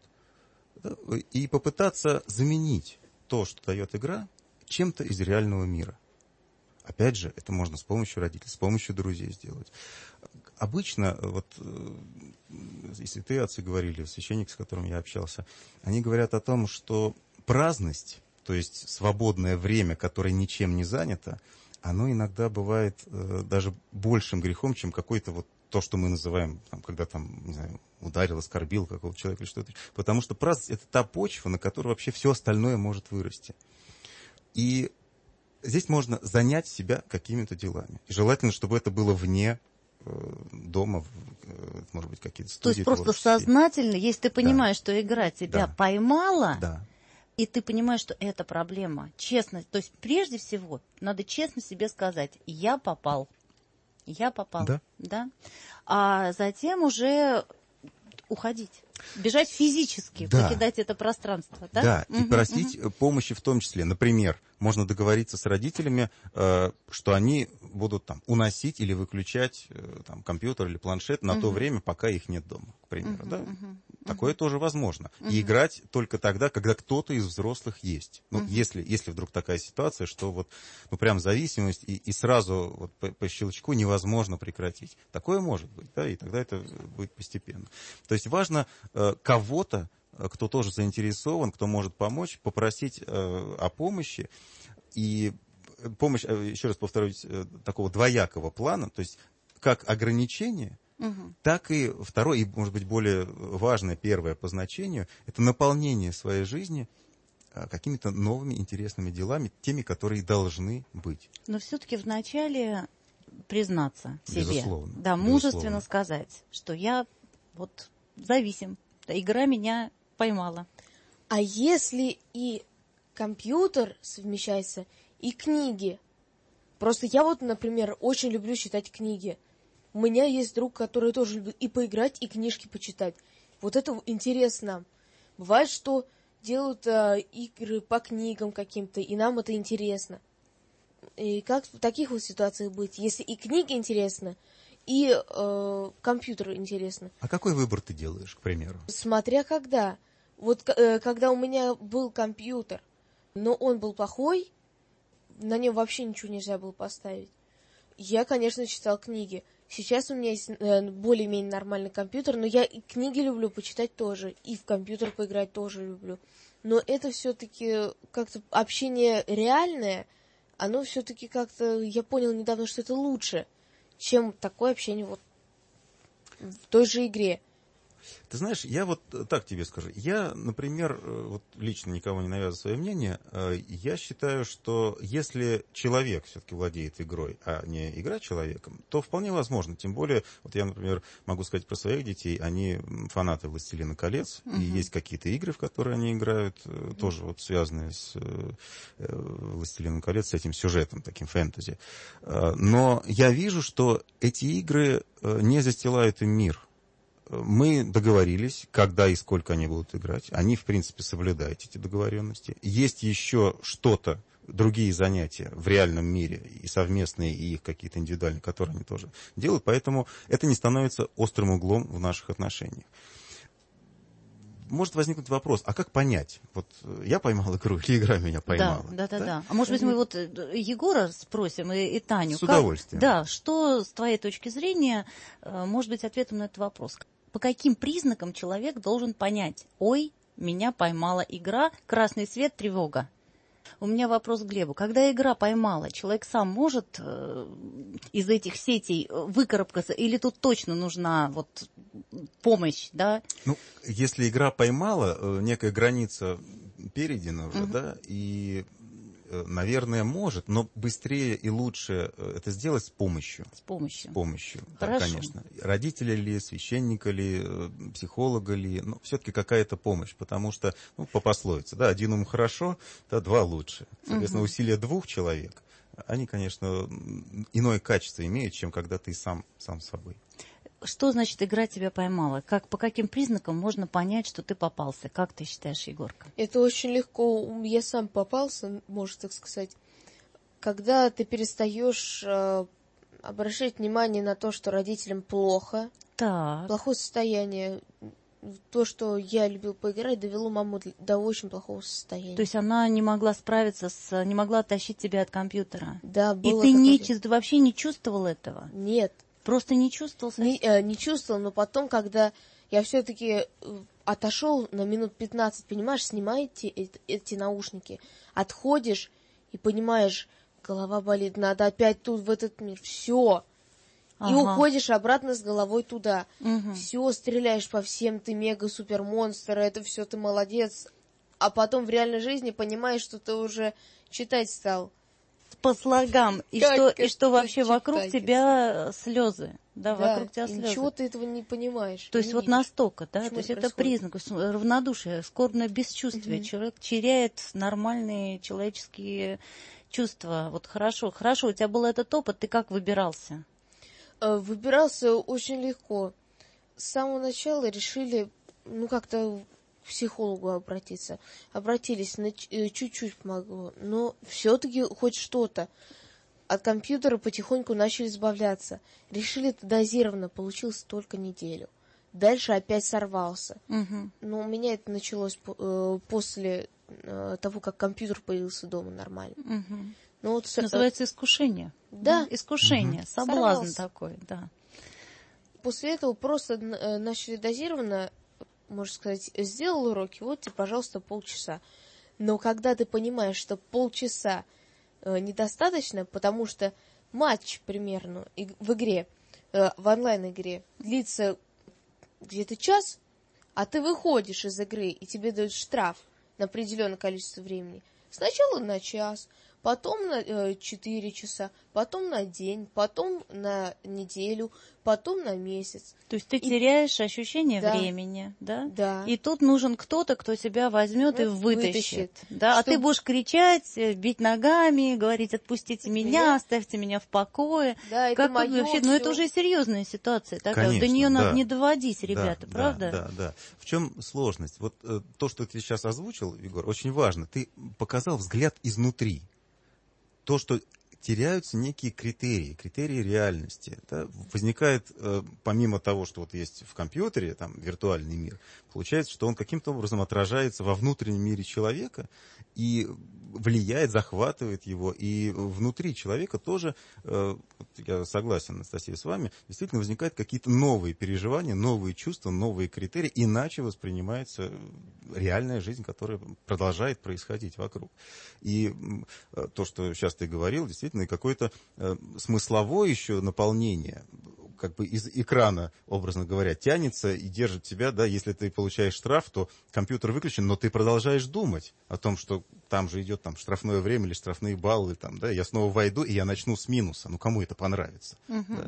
И попытаться заменить то, что дает игра, чем-то из реального мира. Опять же, это можно с помощью родителей, с помощью друзей сделать. Обычно, вот, и святые отцы говорили, священник, с которым я общался, они говорят о том, что праздность, то есть свободное время, которое ничем не занято, оно иногда бывает э, даже большим грехом, чем какой-то вот то, что мы называем, там, когда там, не знаю, ударил, оскорбил какого-то человека или что-то. Потому что праздность — это та почва, на которой вообще все остальное может вырасти. И здесь можно занять себя какими-то делами. И желательно, чтобы это было вне э, дома, э, может быть, какие-то студии. То есть просто сознательно, если ты понимаешь, да. что игра тебя да. поймала, да. и ты понимаешь, что это проблема, честно, то есть прежде всего надо честно себе сказать, я попал, я попал, да. да, а затем уже уходить. Бежать физически, да. покидать это пространство, да? Да, угу, и просить угу. помощи в том числе. Например, можно договориться с родителями, э, что они будут там уносить или выключать э, там, компьютер или планшет на угу. то время, пока их нет дома, к примеру. Угу, да? угу. Такое угу. тоже возможно. Угу. И играть только тогда, когда кто-то из взрослых есть. Ну, угу. если, если вдруг такая ситуация, что вот, ну, прям зависимость, и, и сразу вот по, по щелчку невозможно прекратить. Такое может быть, да, и тогда это будет постепенно. То есть важно э, кого-то, кто тоже заинтересован, кто может помочь, попросить э, о помощи. И помощь, еще раз повторюсь, э, такого двоякого плана, то есть как ограничение, угу. так и второе, и, может быть, более важное, первое по значению, это наполнение своей жизни э, какими-то новыми интересными делами, теми, которые должны быть. Но все-таки вначале признаться себе. Безусловно. Да, мужественно сказать, что я вот зависим. Игра меня поймала. А если и компьютер совмещается, и книги? Просто я вот, например, очень люблю читать книги. У меня есть друг, который тоже любит и поиграть, и книжки почитать. Вот это интересно. Бывает, что делают э, игры по книгам каким-то, и нам это интересно. И как в таких вот ситуациях быть? Если и книги интересны, и э, компьютер интересно. А какой выбор ты делаешь, к примеру? Смотря когда. Вот э, когда у меня был компьютер, но он был плохой, на нем вообще ничего нельзя было поставить, я, конечно, читал книги. Сейчас у меня есть э, более-менее нормальный компьютер, но я и книги люблю почитать тоже, и в компьютер поиграть тоже люблю. Но это все-таки как-то общение реальное, оно все-таки как-то, я понял недавно, что это лучше, чем такое общение вот в той же игре. Ты знаешь, я вот так тебе скажу. Я, например, вот лично никого не навязываю свое мнение, я считаю, что если человек все-таки владеет игрой, а не игра человеком, то вполне возможно. Тем более, вот я, например, могу сказать про своих детей, они фанаты «Властелина колец», угу. и есть какие-то игры, в которые они играют, тоже вот связанные с «Властелином колец», с этим сюжетом, таким фэнтези. Но я вижу, что эти игры не застилают им мир. Мы договорились, когда и сколько они будут играть. Они, в принципе, соблюдают эти договоренности. Есть еще что-то, другие занятия в реальном мире, и совместные, и их какие-то индивидуальные, которые они тоже делают. Поэтому это не становится острым углом в наших отношениях. Может возникнуть вопрос, а как понять? Вот я поймал игру, или игра меня поймала? Да, да, да. да. А может быть, мы вот Егора спросим и, и Таню. С удовольствием. Как, да, что, с твоей точки зрения, может быть ответом на этот вопрос? По каким признакам человек должен понять, ой, меня поймала игра, красный свет, тревога? У меня вопрос к Глебу. Когда игра поймала, человек сам может э, из этих сетей выкарабкаться, или тут точно нужна вот помощь, да? Ну, если игра поймала, э, некая граница перейдена уже, угу. да, и, э, наверное, может, но быстрее и лучше это сделать с помощью. С помощью. С помощью, Хорошо. Да, конечно. Родителя ли, священника ли, психолога ли, ну, все-таки какая-то помощь, потому что, ну, по пословице, да, один ум хорошо, да, два лучше. Соответственно, угу. усилия двух человек, они, конечно, иное качество имеют, чем когда ты сам, сам с собой. Что значит игра тебя поймала? Как, по каким признакам можно понять, что ты попался? Как ты считаешь, Егорка? Это очень легко. Я сам попался, можно так сказать. Когда ты перестаешь э, обращать внимание на то, что родителям плохо, так. плохое состояние, то, что я любил поиграть, довело маму до очень плохого состояния. То есть она не могла справиться с, не могла оттащить тебя от компьютера? Да, было. И ты, не, ты вообще не чувствовал этого? Нет. Просто не чувствовал? Не, э, не чувствовал, но потом, когда я все-таки отошел на минут пятнадцать, понимаешь, снимаете эти, эти наушники, отходишь и понимаешь, голова болит, надо опять тут, в этот мир, все. Ага. И уходишь обратно с головой туда. Угу. Все, стреляешь по всем, ты мега-супер-монстр, это все, ты молодец. А потом в реальной жизни понимаешь, что ты уже читать стал по слогам, и как что, и что вообще читать? Вокруг тебя слезы. Да, да, вокруг тебя слезы. Ничего ты этого не понимаешь. То есть вот видишь. настолько, да, Почему то есть это это признак равнодушия, скорбное бесчувствие. Угу. Человек теряет нормальные человеческие чувства. Вот хорошо, хорошо, у тебя был этот опыт, ты как выбирался? Выбирался очень легко. С самого начала решили, ну, как-то к психологу обратиться. Обратились, на чуть-чуть помогло, но все-таки хоть что-то. От компьютера потихоньку начали избавляться. Решили это дозированно, получилось только неделю. Дальше опять сорвался. Угу. Но у меня это началось э, после э, того, как компьютер появился дома нормально. Угу. Ну, вот, называется искушение. Да. да? Искушение, угу. соблазн сорвался. Такой, да. После этого просто начали дозированно, можно сказать, сделал уроки, вот тебе, пожалуйста, полчаса. Но когда ты понимаешь, что полчаса э, недостаточно, потому что матч примерно в игре, э, в онлайн-игре длится где-то час, а ты выходишь из игры, и тебе дают штраф на определенное количество времени. Сначала на час, потом на э, четыре часа, потом на день, потом на неделю, потом на месяц. То есть ты и... теряешь ощущение да. времени, да? Да. И тут нужен кто-то, кто тебя возьмет и вытащит. вытащит. Да? Что... А ты будешь кричать, бить ногами, говорить: отпустите меня, оставьте меня в покое. Да, это как моё вообще? всё. Ну это уже серьезная ситуация. Такая. Конечно, До нее да. надо не доводить, ребята, да, правда? Да, да, да. В чем сложность? Вот э, то, что ты сейчас озвучил, Егор, очень важно. Ты показал взгляд изнутри. То, что теряются некие критерии, критерии реальности. Да? Возникает, э, помимо того, что вот есть в компьютере, там, виртуальный мир, получается, что он каким-то образом отражается во внутреннем мире человека и влияет, захватывает его. И внутри человека тоже, э, я согласен, Анастасия, с вами, действительно возникают какие-то новые переживания, новые чувства, новые критерии, иначе воспринимается реальная жизнь, которая продолжает происходить вокруг. И э, то, что сейчас ты говорил, действительно, и какое-то э, смысловое еще наполнение, как бы из экрана, образно говоря, тянется и держит тебя, да, если ты получаешь штраф, то компьютер выключен, но ты продолжаешь думать о том, что там же идет там штрафное время или штрафные баллы, там, да, я снова войду и я начну с минуса, ну кому это понравится. Uh-huh. Да?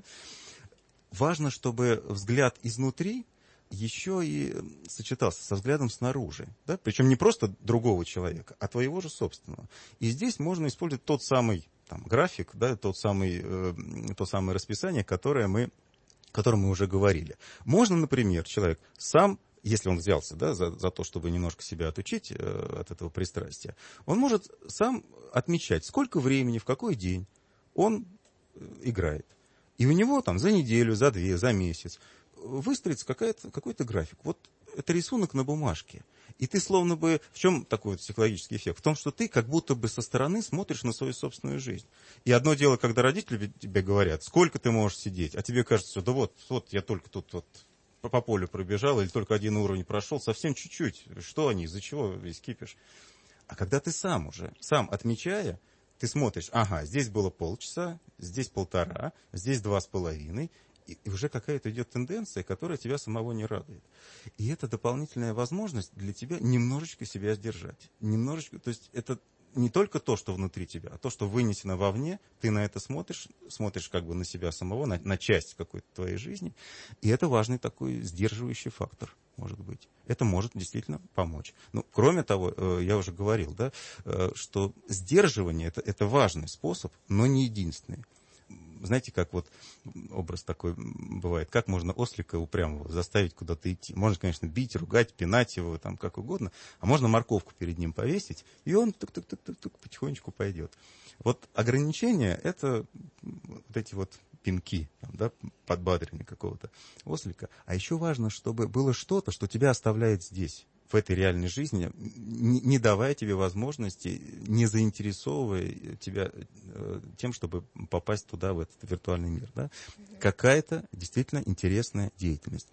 Важно, чтобы взгляд изнутри еще и сочетался со взглядом снаружи, да, причем не просто другого человека, а твоего же собственного. И здесь можно использовать тот самый там, график, да, тот самый, э, то самое расписание, которое мы, о котором мы уже говорили. Можно, например, человек сам, если он взялся, да, за, за то, чтобы немножко себя отучить э, от этого пристрастия, он может сам отмечать, сколько времени, в какой день он играет. И у него там за неделю, за две, за месяц выстроится какая-то, какой-то график. Вот это рисунок на бумажке. И ты словно бы... В чем такой вот психологический эффект? В том, что ты как будто бы со стороны смотришь на свою собственную жизнь. И одно дело, когда родители тебе говорят, сколько ты можешь сидеть, а тебе кажется, да вот, вот я только тут вот по полю пробежал или только один уровень прошел, совсем чуть-чуть. Что они, из-за чего весь кипиш? А когда ты сам уже, сам отмечая, ты смотришь, ага, здесь было полчаса, здесь полтора, здесь два с половиной, и уже какая-то идет тенденция, которая тебя самого не радует. И это дополнительная возможность для тебя немножечко себя сдержать. Немножечко, то есть это не только то, что внутри тебя, а то, что вынесено вовне, ты на это смотришь, смотришь как бы на себя самого, на, на часть какой-то твоей жизни. И это важный такой сдерживающий фактор, может быть. Это может действительно помочь. Ну, кроме того, я уже говорил, да, что сдерживание это, это важный способ, но не единственный. Знаете, как вот образ такой бывает, как можно ослика упрямого заставить куда-то идти. Можно, конечно, бить, ругать, пинать его, там, как угодно, а можно морковку перед ним повесить, и он тук-тук-тук-тук потихонечку пойдет. Вот ограничения — это вот эти вот пинки, там, да, подбадривание какого-то ослика. А еще важно, чтобы было что-то, что тебя оставляет здесь, в этой реальной жизни, не давая тебе возможности, не заинтересовывая тебя тем, чтобы попасть туда, в этот виртуальный мир. Да? Какая-то действительно интересная деятельность.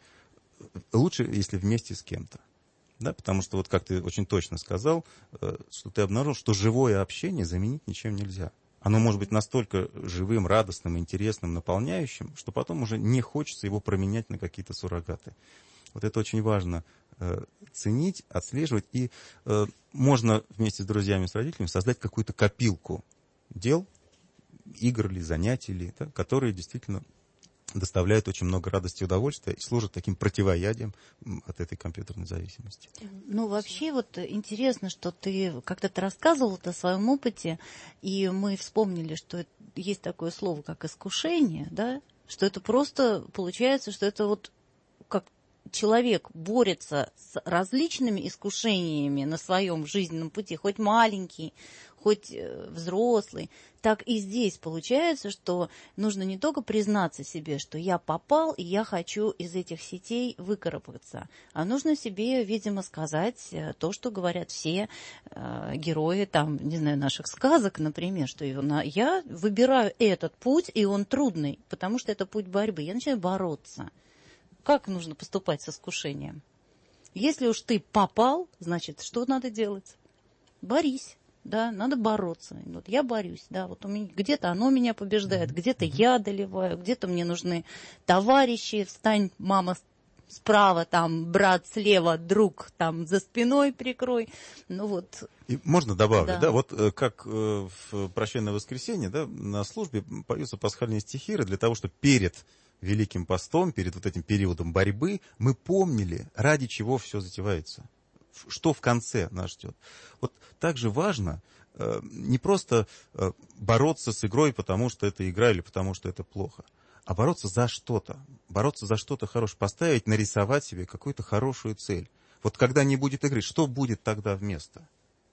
Лучше, если вместе с кем-то. Да? Потому что, вот как ты очень точно сказал, что ты обнаружил, что живое общение заменить ничем нельзя. Оно может быть настолько живым, радостным, интересным, наполняющим, что потом уже не хочется его променять на какие-то суррогаты. Вот это очень важно э, ценить, отслеживать. И э, можно вместе с друзьями, с родителями создать какую-то копилку дел, игр ли, занятий ли, да, которые действительно доставляют очень много радости и удовольствия и служат таким противоядием от этой компьютерной зависимости. Ну, вообще, вот интересно, что ты когда-то рассказывал о своем опыте, и мы вспомнили, что есть такое слово, как искушение, да, что это просто получается, что это вот как человек борется с различными искушениями на своем жизненном пути, хоть маленький, хоть взрослый, так и здесь получается, что нужно не только признаться себе, что я попал, и я хочу из этих сетей выкарабкаться, а нужно себе, видимо, сказать то, что говорят все э, герои, там, не знаю, наших сказок, например, что я выбираю этот путь, и он трудный, потому что это путь борьбы. Я начинаю бороться. Как нужно поступать с искушением? Если уж ты попал, значит, что надо делать? Борись. Да, надо бороться. Вот я борюсь, да, вот у меня где-то оно меня побеждает, где-то я одолеваю, где-то мне нужны товарищи, встань, мама, справа, там, брат слева, друг, там, за спиной прикрой. Ну вот. И можно добавить, да, да вот как в «Прощальное воскресенье», да, на службе поются пасхальные стихиры для того, чтобы перед Великим постом, перед вот этим периодом борьбы мы помнили, ради чего все затевается. Что в конце нас ждет. Вот также важно э, не просто э, бороться с игрой, потому что это игра или потому что это плохо, а бороться за что-то. Бороться за что-то хорошее. Поставить, нарисовать себе какую-то хорошую цель. Вот когда не будет игры, что будет тогда вместо?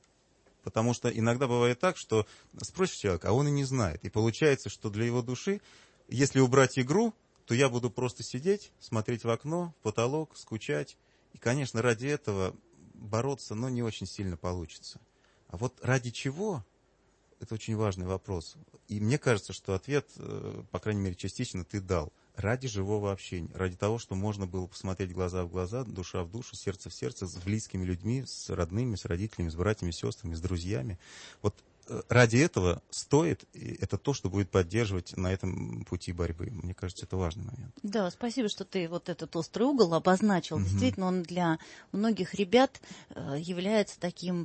Потому что иногда бывает так, что спросишь человека, а он и не знает. И получается, что для его души, если убрать игру, то я буду просто сидеть, смотреть в окно, в потолок, скучать. И, конечно, ради этого бороться, но не очень сильно получится. А вот ради чего? Это очень важный вопрос. И мне кажется, что ответ, по крайней мере, частично ты дал. Ради живого общения. Ради того, что можно было посмотреть глаза в глаза, душа в душу, сердце в сердце с близкими людьми, с родными, с родителями, с братьями, сестрами, с друзьями. Вот ради этого стоит, и это то, что будет поддерживать на этом пути борьбы. Мне кажется, это важный момент. Да, спасибо, что ты вот этот острый угол обозначил. Mm-hmm. Действительно, он для многих ребят является таким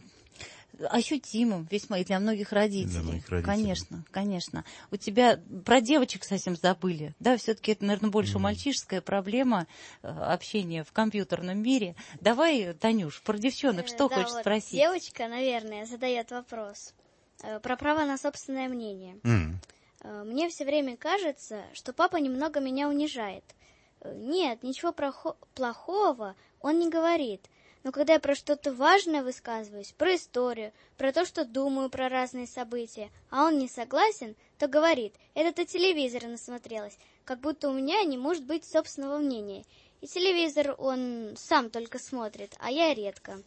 ощутимым весьма и для многих родителей. Для многих родителей. Конечно, конечно. У тебя про девочек совсем забыли. Да, все-таки это, наверное, больше mm-hmm. мальчишеская проблема общения в компьютерном мире. Давай, Танюш, про девчонок что да, хочешь вот спросить? Девочка, наверное, задает вопрос про право на собственное мнение. Mm. Мне все время кажется, что папа немного меня унижает. Нет, ничего прохо- плохого он не говорит. Но когда я про что-то важное высказываюсь, про историю, про то, что думаю про разные события, а он не согласен, то говорит, это ты телевизора насмотрелась, как будто у меня не может быть собственного мнения. И телевизор он сам только смотрит, а я редко.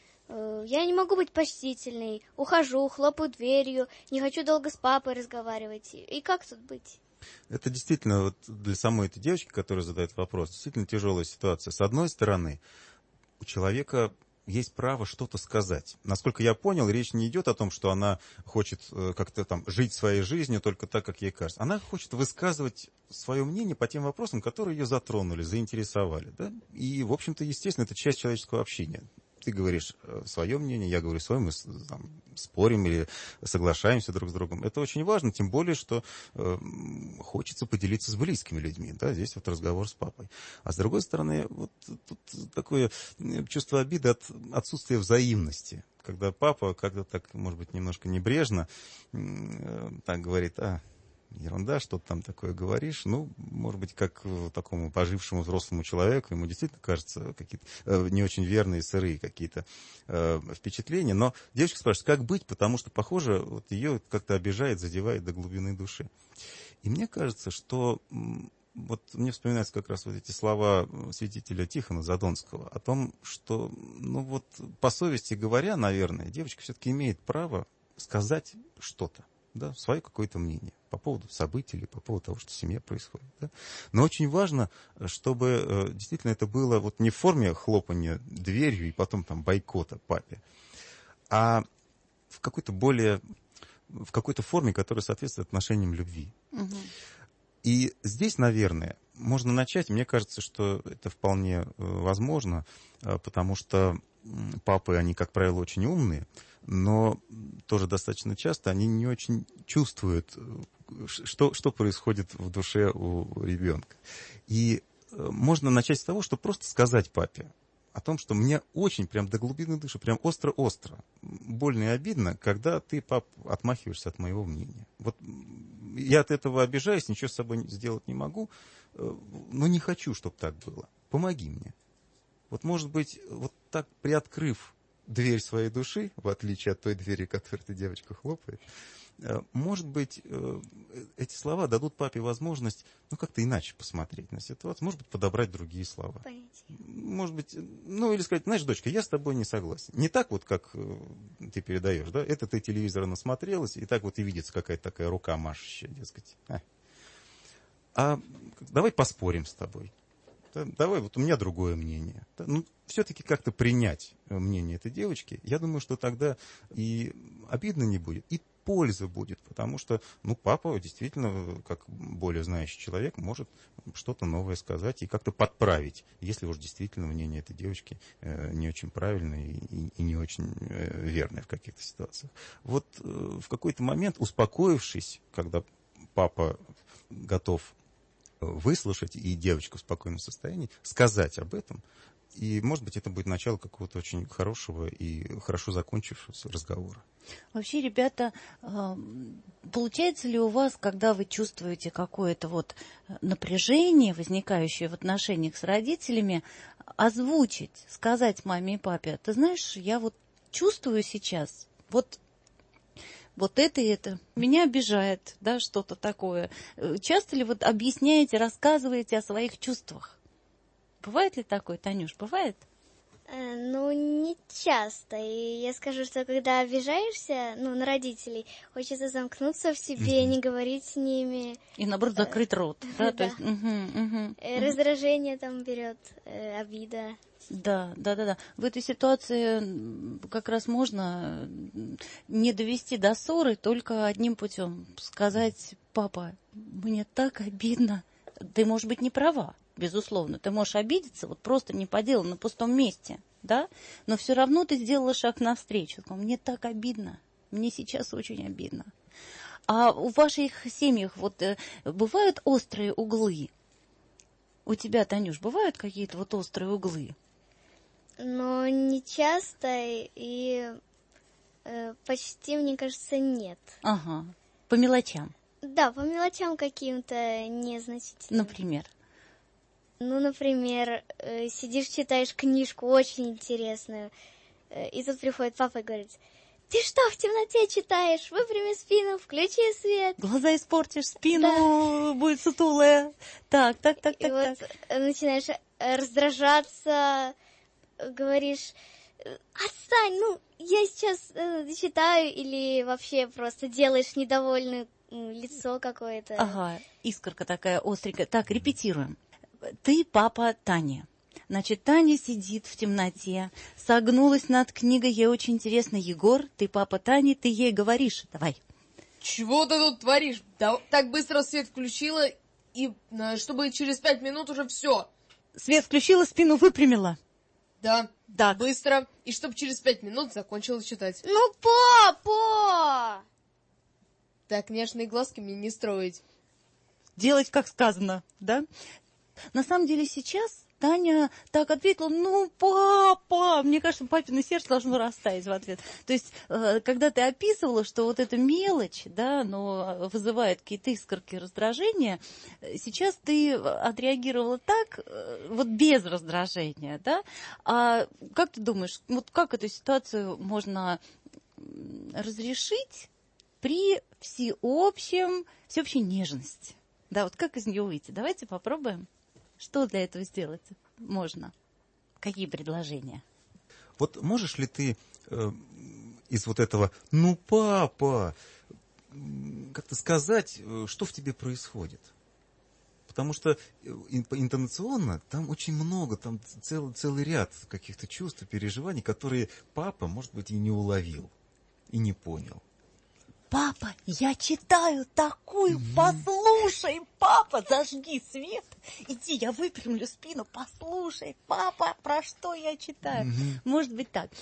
Я не могу быть почтительной, ухожу, хлопаю дверью, не хочу долго с папой разговаривать. И как тут быть? Это действительно, вот для самой этой девочки, которая задает вопрос, действительно тяжелая ситуация. С одной стороны, у человека есть право что-то сказать. Насколько я понял, речь не идет о том, что она хочет как-то там жить своей жизнью только так, как ей кажется. Она хочет высказывать свое мнение по тем вопросам, которые ее затронули, заинтересовали. Да? И, в общем-то, естественно, это часть человеческого общения. Ты говоришь свое мнение, я говорю свое, мы там, спорим или соглашаемся друг с другом. Это очень важно, тем более, что э, хочется поделиться с близкими людьми. Да? Здесь вот разговор с папой. А с другой стороны, вот тут такое чувство обиды от отсутствия взаимности. Когда папа как-то так, может быть, немножко небрежно э, так говорит, а... ерунда, что ты там такое говоришь. Ну, может быть, как такому пожившему взрослому человеку, ему действительно кажется какие-то э, не очень верные, сырые какие-то э, впечатления. Но девочка спрашивает, как быть, потому что, похоже, вот ее как-то обижает, задевает до глубины души. И мне кажется, что вот мне вспоминаются как раз вот эти слова святителя Тихона Задонского о том, что, ну вот, по совести говоря, наверное, девочка все-таки имеет право сказать что-то. Да, свое какое-то мнение по поводу событий или по поводу того, что в семье происходит. Да. Но очень важно, чтобы э, действительно это было вот не в форме хлопания дверью и потом там бойкота папе, а в какой-то более, в какой-то форме, которая соответствует отношениям любви. Угу. И здесь, наверное, можно начать, мне кажется, что это вполне э, возможно, э, потому что папы, они, как правило, очень умные, но тоже достаточно часто они не очень чувствуют что, что происходит в душе у ребенка. И можно начать с того, что просто сказать папе о том, что мне очень прям до глубины души, прям остро-остро, больно и обидно, когда ты, пап, отмахиваешься от моего мнения. Вот я от этого обижаюсь, ничего с собой сделать не могу, но не хочу, чтобы так было. Помоги мне. Вот, может быть, вот так приоткрыв дверь своей души, в отличие от той двери, которой эта девочка хлопает, может быть, эти слова дадут папе возможность, ну, как-то иначе посмотреть на ситуацию, может быть, подобрать другие слова. Понятие. Может быть, ну, или сказать, знаешь, дочка, я с тобой не согласен. Не так вот, как ты передаешь, да, это ты телевизора насмотрелась, и так вот и видится какая-то такая рука машущая, дескать. А, а давай поспорим с тобой. Да, давай, вот у меня другое мнение. Да, ну, все-таки как-то принять мнение этой девочки, я думаю, что тогда и обидно не будет, и польза будет, потому что, ну, папа действительно, как более знающий человек, может что-то новое сказать и как-то подправить, если уж действительно мнение этой девочки э, не очень правильное и, и не очень э, верное в каких-то ситуациях. Вот э, в какой-то момент, успокоившись, когда папа готов выслушать и девочку в спокойном состоянии, сказать об этом, и, может быть, это будет начало какого-то очень хорошего и хорошо закончившегося разговора. Вообще, ребята, получается ли у вас, когда вы чувствуете какое-то вот напряжение, возникающее в отношениях с родителями, озвучить, сказать маме и папе: ты знаешь, я вот чувствую сейчас вот вот это и это меня обижает, да, что-то такое. Часто ли вот объясняете, рассказываете о своих чувствах? Бывает ли такое, Танюш, бывает? Э, ну, не часто. И я скажу, что когда обижаешься, ну, на родителей, хочется замкнуться в себе, не говорить с ними. И, наоборот, закрыть рот. Да, да. То есть, угу, угу, раздражение там берет, э, обида. Да, да, да, да. В этой ситуации как раз можно не довести до ссоры только одним путем. Сказать: папа, мне так обидно. Ты, может быть, не права, безусловно. Ты можешь обидеться, вот просто не по делу, на пустом месте, да? Но все равно ты сделала шаг навстречу. Мне так обидно. Мне сейчас очень обидно. А в ваших семьях вот бывают острые углы? У тебя, Танюш, бывают какие-то вот острые углы? Но не часто и э, почти, мне кажется, нет. Ага, по мелочам. Да, по мелочам каким-то незначительным. Например? Ну, например, э, сидишь, читаешь книжку очень интересную, э, и тут приходит папа и говорит: ты что, в темноте читаешь? Выпрями спину, включи свет. Глаза испортишь, спину да. будет сутулая. Так, так, так, и так. И вот так. начинаешь раздражаться, говоришь: отстань, ну, я сейчас э, читаю, или вообще просто делаешь недовольное лицо какое-то. Ага, искорка такая остренькая. Так, репетируем. Ты папа Тани. Значит, Таня сидит в темноте, согнулась над книгой, ей очень интересно. Егор, ты папа Тани, ты ей говоришь. Давай. Чего ты тут творишь? Да, так быстро свет включила, и чтобы через пять минут уже все. Свет включила, спину выпрямила. Да, так. Быстро, и чтобы через пять минут закончила читать. Ну, папа! Так нежные глазки мне не строить. Делать, как сказано, да? На самом деле сейчас Таня так ответила: ну, папа! Мне кажется, папино сердце должно растаять в ответ. То есть, когда ты описывала, что вот эта мелочь, да, но вызывает какие-то искорки раздражения, сейчас ты отреагировала так, вот без раздражения, да? А как ты думаешь, вот как эту ситуацию можно разрешить при всеобщем, всеобщей нежности? Да, вот как из нее выйти? Давайте попробуем. Что для этого сделать можно? Какие предложения? Вот можешь ли ты э, из вот этого «ну, папа», как-то сказать, что в тебе происходит? Потому что интонационно там очень много, там целый, целый ряд каких-то чувств и переживаний, которые папа, может быть, и не уловил, и не понял. Папа, я читаю такую, mm-hmm. послушай, папа, зажги свет, иди, я выпрямлю спину, послушай, папа, про что я читаю. Mm-hmm. Может быть так.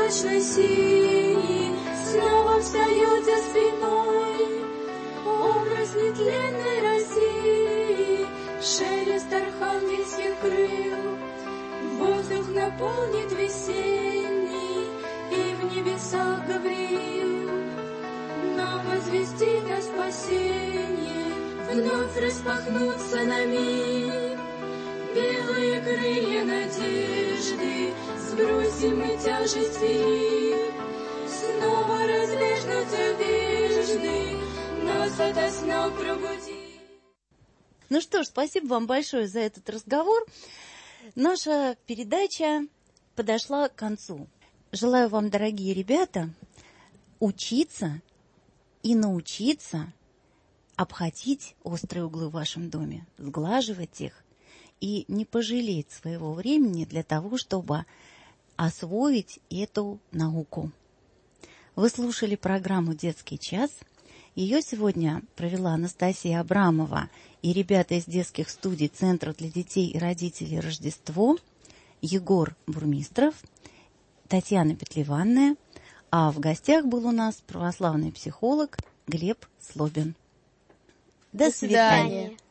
облачной синей снова встает за спиной образ нетленной России, шелест архангельских крыл, воздух наполнит весенний, и в небесах Гавриил нам возвестит о спасении, вновь распахнутся на миг белые крылья надежды, сбросим мы тяжесть и снова разбежнутся вежды, нас ото сна пробуди. Ну что ж, спасибо вам большое за этот разговор. Наша передача подошла к концу. Желаю вам, дорогие ребята, учиться и научиться обходить острые углы в вашем доме, сглаживать их и не пожалеть своего времени для того, чтобы освоить эту науку. Вы слушали программу «Детский час». Ее сегодня провела Анастасия Абрамова и ребята из детских студий Центра для детей и родителей «Рождество», Егор Бурмистров, Татьяна Петлеванная, а в гостях был у нас православный психолог Глеб Слобин. До, До свидания. свидания.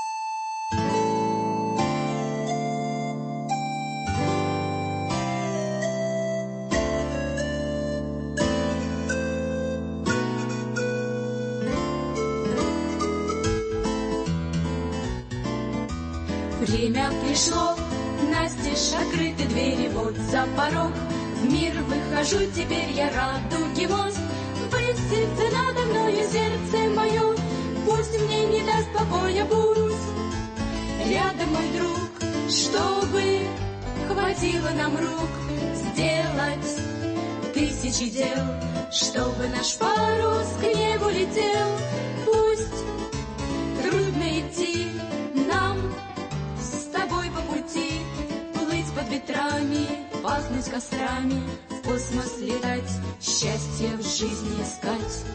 Время пришло, настежь открыты двери, вот за порог. В мир выхожу, теперь я радуги мост. Высится надо мною сердце мое, пусть мне не даст покоя пусть. Рядом мой друг, чтобы хватило нам рук сделать тысячи дел, чтобы наш парус к небу летел. Пусть трудно идти нам с тобой по пути, плыть под ветрами, пахнуть кострами, в космос летать, счастье в жизни искать.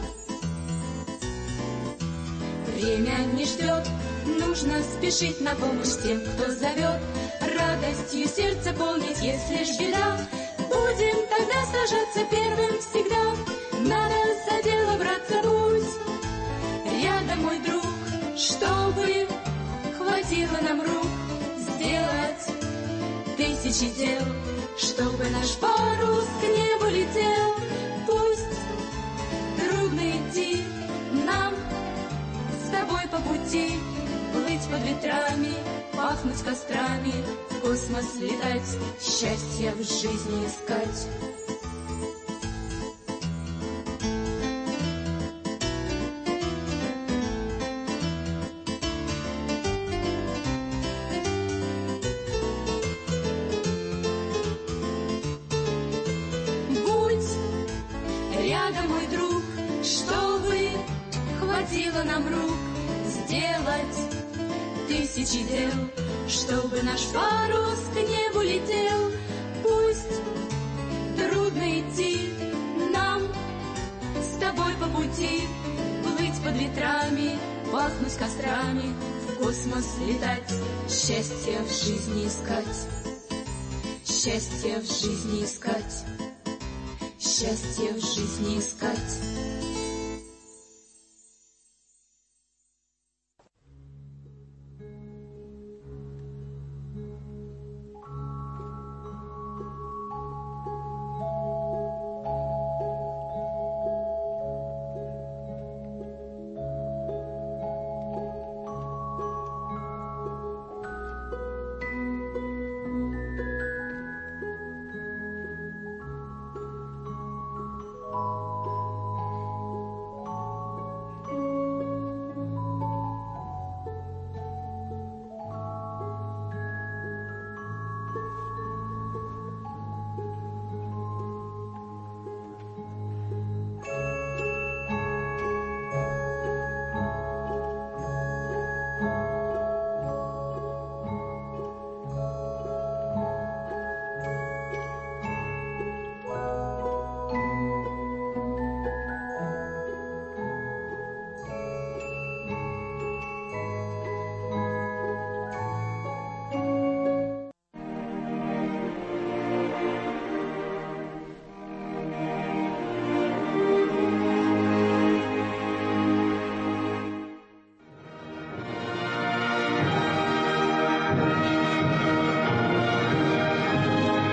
Время не ждет, нужно спешить на помощь тем, кто зовет, радостью сердце полнить, если ж беда. Будем тогда сражаться первым всегда, надо за дело браться пусть. Рядом мой друг, чтобы хватило нам рук сделать тысячи дел, чтобы наш парус к небу летел. Пусть трудно идти нам с тобой по пути, плыть под ветрами, пахнуть кострами, в космос летать, счастье в жизни искать. Нам рук сделать тысячи дел, чтобы наш парус к небу летел. Пусть трудно идти нам с тобой по пути, плыть под ветрами, пахнуть кострами, в космос летать, счастье в жизни искать. Счастье в жизни искать. Счастье в жизни искать.